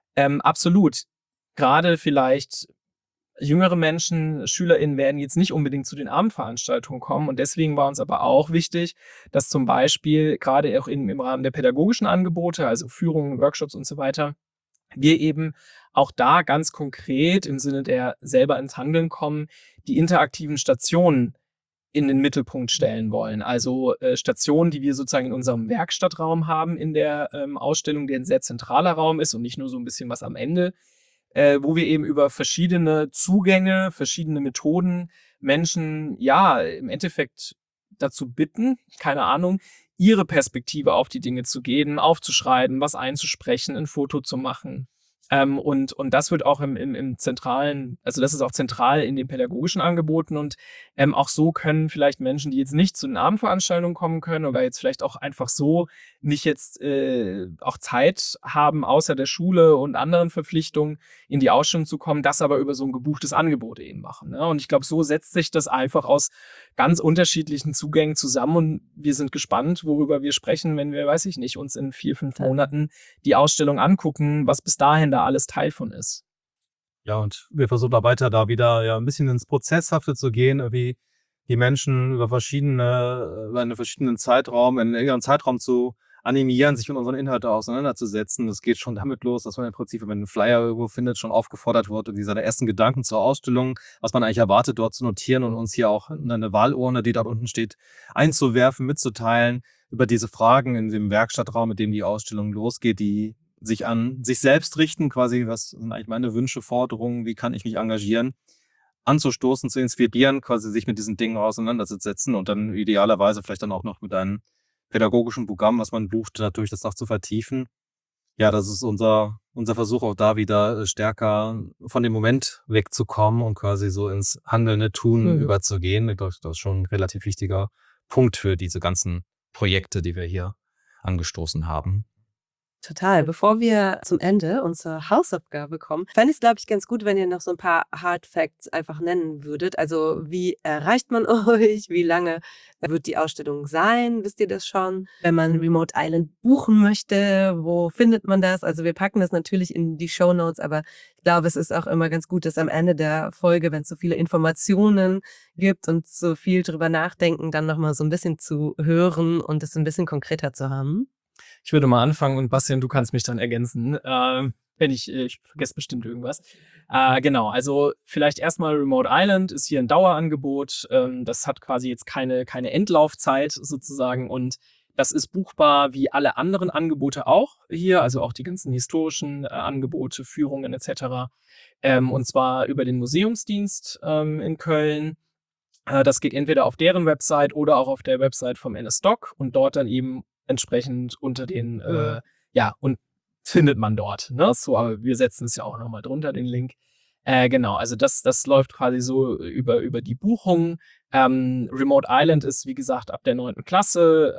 absolut, gerade vielleicht jüngere Menschen, SchülerInnen werden jetzt nicht unbedingt zu den Abendveranstaltungen kommen. Und deswegen war uns aber auch wichtig, dass zum Beispiel gerade auch im Rahmen der pädagogischen Angebote, also Führungen, Workshops und so weiter, wir eben auch da ganz konkret im Sinne der selber ins Handeln kommen, die interaktiven Stationen in den Mittelpunkt stellen wollen. Also Stationen, die wir sozusagen in unserem Werkstattraum haben in der Ausstellung, der ein sehr zentraler Raum ist und nicht nur so ein bisschen was am Ende, wo wir eben über verschiedene Zugänge, verschiedene Methoden Menschen ja im Endeffekt dazu bitten, keine Ahnung, ihre Perspektive auf die Dinge zu geben, aufzuschreiben, was einzusprechen, ein Foto zu machen. Und das wird auch im zentralen, also das ist auch zentral in den pädagogischen Angeboten und auch so können vielleicht Menschen, die jetzt nicht zu den Abendveranstaltungen kommen können oder jetzt vielleicht auch einfach so nicht jetzt auch Zeit haben, außer der Schule und anderen Verpflichtungen in die Ausstellung zu kommen, das aber über so ein gebuchtes Angebot eben machen. Ne? Und ich glaube, so setzt sich das einfach aus ganz unterschiedlichen Zugängen zusammen und wir sind gespannt, worüber wir sprechen, wenn wir, weiß ich nicht, uns in 4-5 Monaten die Ausstellung angucken, was bis dahin da alles Teil von ist. Ja, und wir versuchen da weiter da wieder ja ein bisschen ins Prozesshafte zu gehen, wie die Menschen über einen verschiedenen Zeitraum, in irgendeinem Zeitraum zu animieren, sich mit unseren Inhalten auseinanderzusetzen. Das geht schon damit los, dass man im Prinzip, wenn man einen Flyer irgendwo findet, schon aufgefordert wird, irgendwie seine ersten Gedanken zur Ausstellung, was man eigentlich erwartet, dort zu notieren und uns hier auch eine Wahlurne, die dort unten steht, einzuwerfen, mitzuteilen über diese Fragen in dem Werkstattraum, mit dem die Ausstellung losgeht, die sich an sich selbst richten, quasi, was sind eigentlich meine Wünsche, Forderungen, wie kann ich mich engagieren, anzustoßen, zu inspirieren, quasi sich mit diesen Dingen auseinanderzusetzen und dann idealerweise vielleicht dann auch noch mit einem pädagogischen Programm, was man bucht, natürlich das noch zu vertiefen. Ja, das ist unser Versuch auch da wieder stärker von dem Moment wegzukommen und quasi so ins handelnde Tun überzugehen. Ich glaube, das ist schon ein relativ wichtiger Punkt für diese ganzen Projekte, die wir hier angestoßen haben. Total. Bevor wir zum Ende unsere Hausaufgabe kommen, fände ich es, glaube ich, ganz gut, wenn ihr noch so ein paar Hard Facts einfach nennen würdet. Also wie erreicht man euch? Wie lange wird die Ausstellung sein? Wisst ihr das schon? Wenn man Remote Island buchen möchte, wo findet man das? Also wir packen das natürlich in die Shownotes, aber ich glaube, es ist auch immer ganz gut, dass am Ende der Folge, wenn es so viele Informationen gibt und so viel drüber nachdenken, dann nochmal so ein bisschen zu hören und es ein bisschen konkreter zu haben. Ich würde mal anfangen und Bastian, du kannst mich dann ergänzen, wenn ich vergesse bestimmt irgendwas. Genau, also vielleicht erstmal Remote Island ist hier ein Dauerangebot. Das hat quasi jetzt keine Endlaufzeit sozusagen und das ist buchbar wie alle anderen Angebote auch hier, also auch die ganzen historischen Angebote, Führungen etc. Und zwar über den Museumsdienst in Köln. Das geht entweder auf deren Website oder auch auf der Website vom NSDoc und dort dann eben entsprechend unter den, und findet man dort, ne? So, aber wir setzen es ja auch nochmal drunter, den Link. Genau, also das läuft quasi so über die Buchung. Remote Island ist, wie gesagt, ab der 9. Klasse,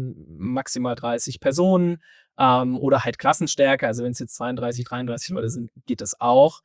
maximal 30 Personen, oder halt Klassenstärke, also wenn es jetzt 32, 33 Leute sind, geht das auch.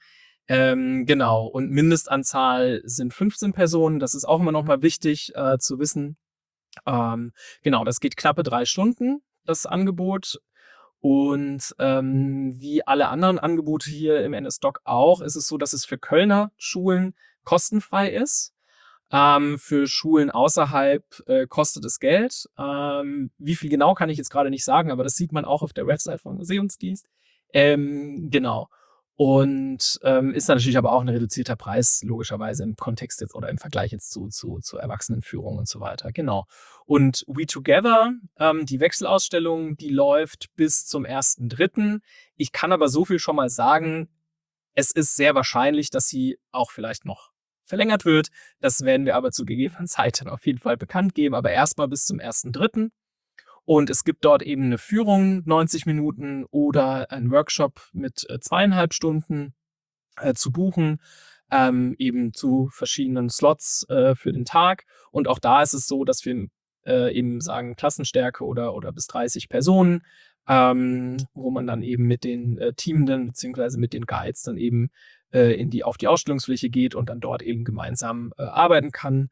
Genau, und Mindestanzahl sind 15 Personen, das ist auch immer nochmal wichtig zu wissen. Genau, das geht knappe 3 Stunden, das Angebot. Und, wie alle anderen Angebote hier im NS-Doc auch, ist es so, dass es für Kölner Schulen kostenfrei ist. Für Schulen außerhalb, kostet es Geld. Wie viel genau, kann ich jetzt gerade nicht sagen, aber das sieht man auch auf der Website vom Museumsdienst. Genau. Und, ist dann natürlich aber auch ein reduzierter Preis, logischerweise im Kontext jetzt oder im Vergleich jetzt zu Erwachsenenführung und so weiter, genau. Und We Together, die Wechselausstellung, die läuft bis zum 1.3. Ich kann aber so viel schon mal sagen, es ist sehr wahrscheinlich, dass sie auch vielleicht noch verlängert wird. Das werden wir aber zu gegebenen Zeit dann auf jeden Fall bekannt geben, aber erstmal bis zum 1.3. Und es gibt dort eben eine Führung, 90 Minuten oder einen Workshop mit 2,5 Stunden zu buchen, eben zu verschiedenen Slots für den Tag. Und auch da ist es so, dass wir eben sagen, Klassenstärke oder bis 30 Personen, wo man dann eben mit den Teamenden beziehungsweise mit den Guides dann eben auf die Ausstellungsfläche geht und dann dort eben gemeinsam arbeiten kann.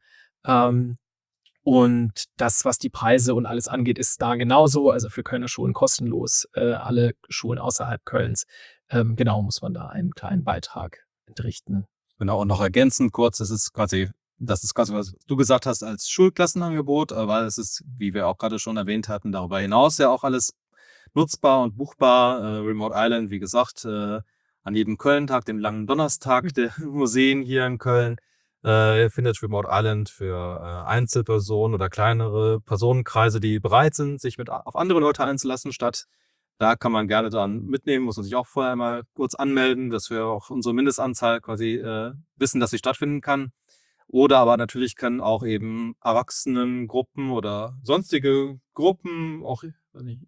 Und das, was die Preise und alles angeht, ist da genauso. Also für Kölner Schulen kostenlos. Alle Schulen außerhalb Kölns, genau, muss man da einen kleinen Beitrag entrichten. Genau, und noch ergänzend kurz, das ist quasi, was du gesagt hast, als Schulklassenangebot, aber es ist, wie wir auch gerade schon erwähnt hatten, darüber hinaus ja auch alles nutzbar und buchbar. Remote Island, wie gesagt, an jedem Köln-Tag, dem langen Donnerstag der Museen hier in Köln, findet Remote Island für Einzelpersonen oder kleinere Personenkreise, die bereit sind, sich auf andere Leute einzulassen, statt. Da kann man gerne dann mitnehmen, muss man sich auch vorher mal kurz anmelden, dass wir auch unsere Mindestanzahl quasi wissen, dass sie stattfinden kann. Oder aber natürlich können auch eben Erwachsenengruppen oder sonstige Gruppen, auch weiß nicht,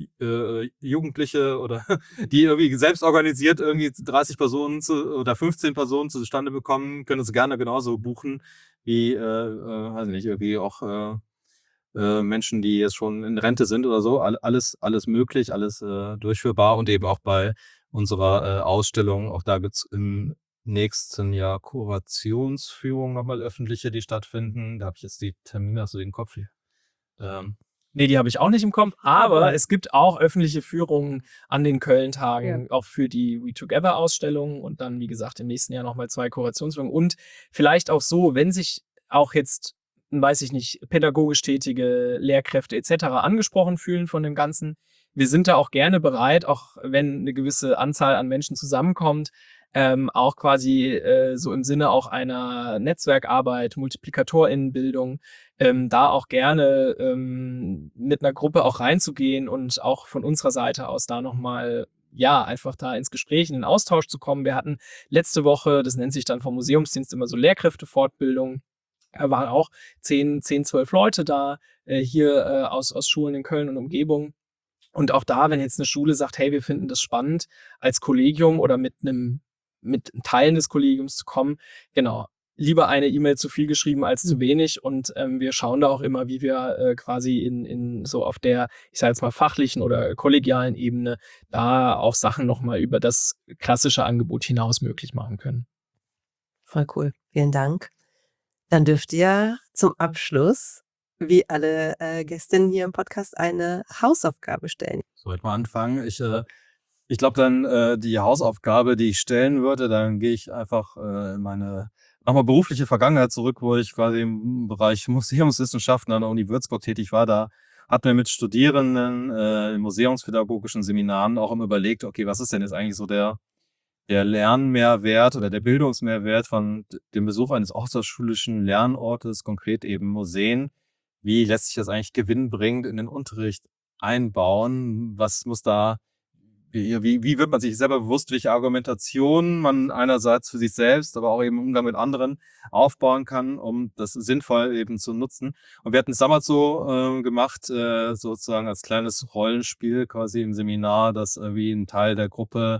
Jugendliche oder die irgendwie selbst organisiert irgendwie 30 Personen oder 15 Personen zustande bekommen, können es gerne genauso buchen wie, weiß nicht, irgendwie auch Menschen, die jetzt schon in Rente sind oder so. Alles möglich, alles durchführbar und eben auch bei unserer Ausstellung. Auch da gibt's im nächsten Jahr Kurationsführungen nochmal öffentliche, die stattfinden. Da habe ich jetzt die Termine, hast du den Kopf hier? Nee, die habe ich auch nicht im Kopf, aber es gibt auch öffentliche Führungen an den Köln-Tagen, auch für die We Together-Ausstellung und dann, wie gesagt, im nächsten Jahr nochmal 2 Kurationsführungen. Und vielleicht auch so, wenn sich auch jetzt, weiß ich nicht, pädagogisch tätige Lehrkräfte etc. angesprochen fühlen von dem Ganzen, wir sind da auch gerne bereit, auch wenn eine gewisse Anzahl an Menschen zusammenkommt, auch quasi so im Sinne auch einer Netzwerkarbeit, MultiplikatorInnenbildung, da auch gerne mit einer Gruppe auch reinzugehen und auch von unserer Seite aus da nochmal, ja, einfach da ins Gespräch, in den Austausch zu kommen. Wir hatten letzte Woche, das nennt sich dann vom Museumsdienst immer so Lehrkräftefortbildung, da waren auch 10, 12 Leute da, hier aus Schulen in Köln und Umgebung. Und auch da, wenn jetzt eine Schule sagt, hey, wir finden das spannend, als Kollegium oder mit Teilen des Kollegiums zu kommen, genau, lieber eine E-Mail zu viel geschrieben als zu wenig. Und wir schauen da auch immer, wie wir quasi in so auf der, ich sage jetzt mal, fachlichen oder kollegialen Ebene da auch Sachen nochmal über das klassische Angebot hinaus möglich machen können. Voll cool. Vielen Dank. Dann dürft ihr zum Abschluss, wie alle Gästinnen hier im Podcast, eine Hausaufgabe stellen. Soll ich mal anfangen? Ich glaube dann, die Hausaufgabe, die ich stellen würde, dann gehe ich einfach in meine nochmal berufliche Vergangenheit zurück, wo ich quasi im Bereich Museumswissenschaften an der Uni Würzburg tätig war. Da hatten wir mit Studierenden in museumspädagogischen Seminaren auch immer überlegt, okay, was ist denn jetzt eigentlich so der Lernmehrwert oder der Bildungsmehrwert von dem Besuch eines außerschulischen Lernortes, konkret eben Museen? Wie lässt sich das eigentlich gewinnbringend in den Unterricht einbauen? Was muss da, wie wird man sich selber bewusst, welche Argumentation man einerseits für sich selbst, aber auch eben im Umgang mit anderen aufbauen kann, um das sinnvoll eben zu nutzen? Und wir hatten es damals so gemacht, sozusagen als kleines Rollenspiel quasi im Seminar, dass irgendwie ein Teil der Gruppe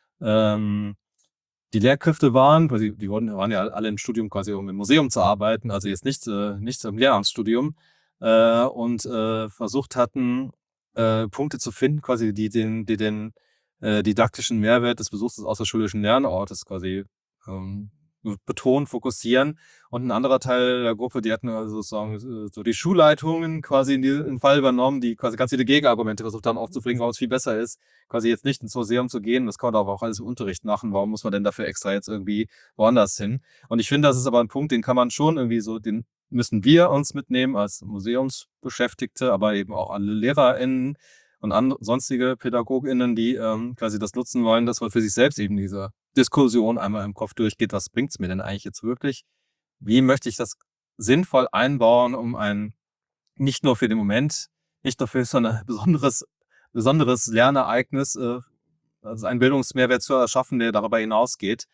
die Lehrkräfte waren, quasi, die waren ja alle im Studium quasi, um im Museum zu arbeiten, also jetzt nicht im Lehramtsstudium, und versucht hatten, Punkte zu finden, quasi, die den didaktischen Mehrwert des Besuchs des außerschulischen Lernortes quasi betonen, fokussieren. Und ein anderer Teil der Gruppe, die hatten also sozusagen so die Schulleitungen quasi in den Fall übernommen, die quasi ganz viele Gegenargumente versucht haben aufzubringen, warum es viel besser ist, quasi jetzt nicht ins Museum zu gehen. Das kann man aber auch alles im Unterricht machen. Warum muss man denn dafür extra jetzt irgendwie woanders hin? Und ich finde, das ist aber ein Punkt, den kann man schon irgendwie so, den müssen wir uns mitnehmen als Museumsbeschäftigte, aber eben auch alle LehrerInnen und sonstige PädagogInnen, die quasi das nutzen wollen, dass man für sich selbst eben diese Diskussion einmal im Kopf durchgeht, was bringt es mir denn eigentlich jetzt wirklich? Wie möchte ich das sinnvoll einbauen, um nicht nur für den Moment, nicht nur für so ein besonderes Lernereignis, also einen Bildungsmehrwert zu erschaffen, der darüber hinausgeht.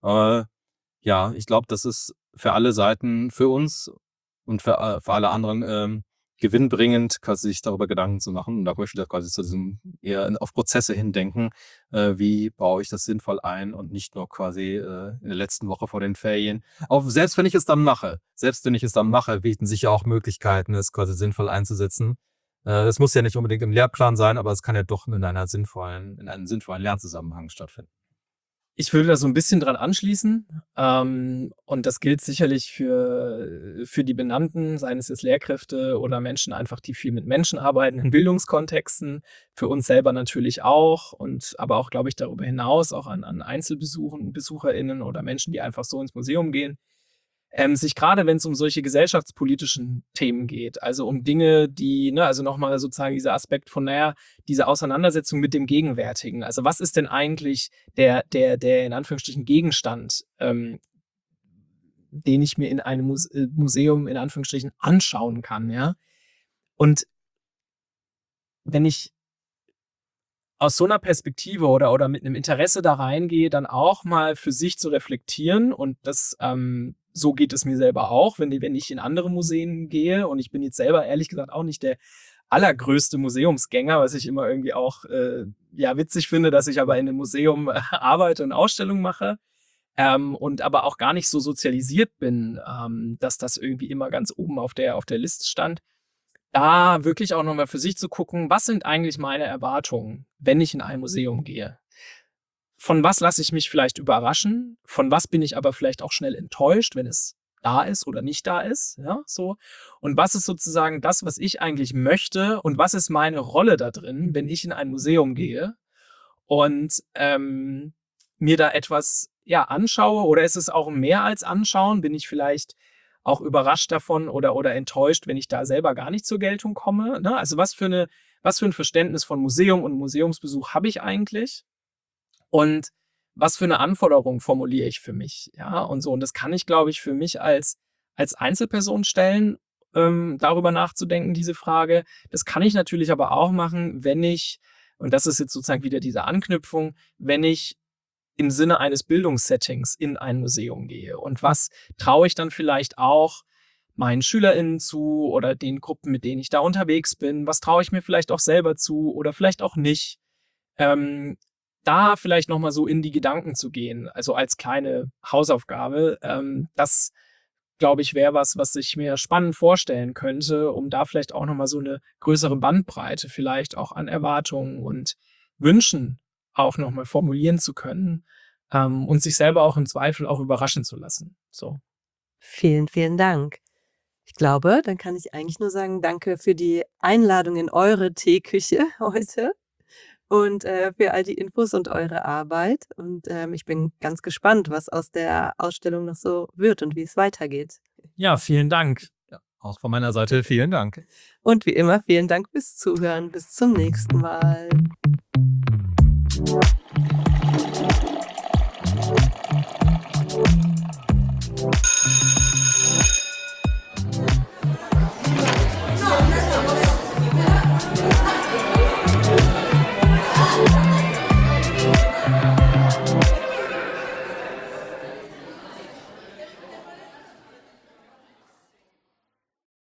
Ja, ich glaube, das ist für alle Seiten, für uns und für alle anderen gewinnbringend, quasi sich darüber Gedanken zu machen. Und da möchte ich quasi zu diesem eher auf Prozesse hindenken. Wie baue ich das sinnvoll ein und nicht nur quasi in der letzten Woche vor den Ferien. Auch selbst wenn ich es dann mache, bieten sich ja auch Möglichkeiten, es quasi sinnvoll einzusetzen. Es muss ja nicht unbedingt im Lehrplan sein, aber es kann ja doch in einem sinnvollen Lernzusammenhang stattfinden. Ich würde da so ein bisschen dran anschließen. Und das gilt sicherlich für die Benannten, seien es jetzt Lehrkräfte oder Menschen einfach, die viel mit Menschen arbeiten in Bildungskontexten. Für uns selber natürlich auch aber auch, glaube ich, darüber hinaus auch an BesucherInnen oder Menschen, die einfach so ins Museum gehen. Sich gerade, wenn es um solche gesellschaftspolitischen Themen geht, also um Dinge, die, ne, also nochmal sozusagen dieser Aspekt von, diese Auseinandersetzung mit dem Gegenwärtigen. Also was ist denn eigentlich der in Anführungsstrichen Gegenstand, den ich mir in einem Museum in Anführungsstrichen anschauen kann, ja? Und wenn ich aus so einer Perspektive oder mit einem Interesse da reingehe, dann auch mal für sich zu reflektieren und das, so geht es mir selber auch, wenn ich in andere Museen gehe und ich bin jetzt selber ehrlich gesagt auch nicht der allergrößte Museumsgänger, was ich immer irgendwie auch, witzig finde, dass ich aber in einem Museum arbeite und Ausstellungen mache, und aber auch gar nicht so sozialisiert bin, dass das irgendwie immer ganz oben auf der Liste stand. Da wirklich auch nochmal für sich zu gucken, was sind eigentlich meine Erwartungen, wenn ich in ein Museum gehe? Von was lasse ich mich vielleicht überraschen? Von was bin ich aber vielleicht auch schnell enttäuscht, wenn es da ist oder nicht da ist? Ja, so. Und was ist sozusagen das, was ich eigentlich möchte? Und was ist meine Rolle da drin, wenn ich in ein Museum gehe und mir da etwas anschaue? Oder ist es auch mehr als anschauen? Bin ich vielleicht auch überrascht davon oder enttäuscht, wenn ich da selber gar nicht zur Geltung komme? Ne? Also was für ein Verständnis von Museum und Museumsbesuch habe ich eigentlich? Und was für eine Anforderung formuliere ich für mich? Ja, und so. Und das kann ich, glaube ich, für mich als Einzelperson stellen, darüber nachzudenken, diese Frage. Das kann ich natürlich aber auch machen, wenn ich, und das ist jetzt sozusagen wieder diese Anknüpfung, wenn ich im Sinne eines Bildungssettings in ein Museum gehe. Und was traue ich dann vielleicht auch meinen SchülerInnen zu oder den Gruppen, mit denen ich da unterwegs bin? Was traue ich mir vielleicht auch selber zu oder vielleicht auch nicht? Da vielleicht nochmal so in die Gedanken zu gehen, also als kleine Hausaufgabe, das, glaube ich, wäre was ich mir spannend vorstellen könnte, um da vielleicht auch nochmal so eine größere Bandbreite vielleicht auch an Erwartungen und Wünschen auch nochmal formulieren zu können, und sich selber auch im Zweifel auch überraschen zu lassen. So. Vielen, vielen Dank. Ich glaube, dann kann ich eigentlich nur sagen, danke für die Einladung in eure Teeküche heute und für all die Infos und eure Arbeit. Und ich bin ganz gespannt, was aus der Ausstellung noch so wird und wie es weitergeht. Ja, vielen Dank. Ja, auch von meiner Seite vielen Dank. Und wie immer, vielen Dank fürs Zuhören. Bis zum nächsten Mal.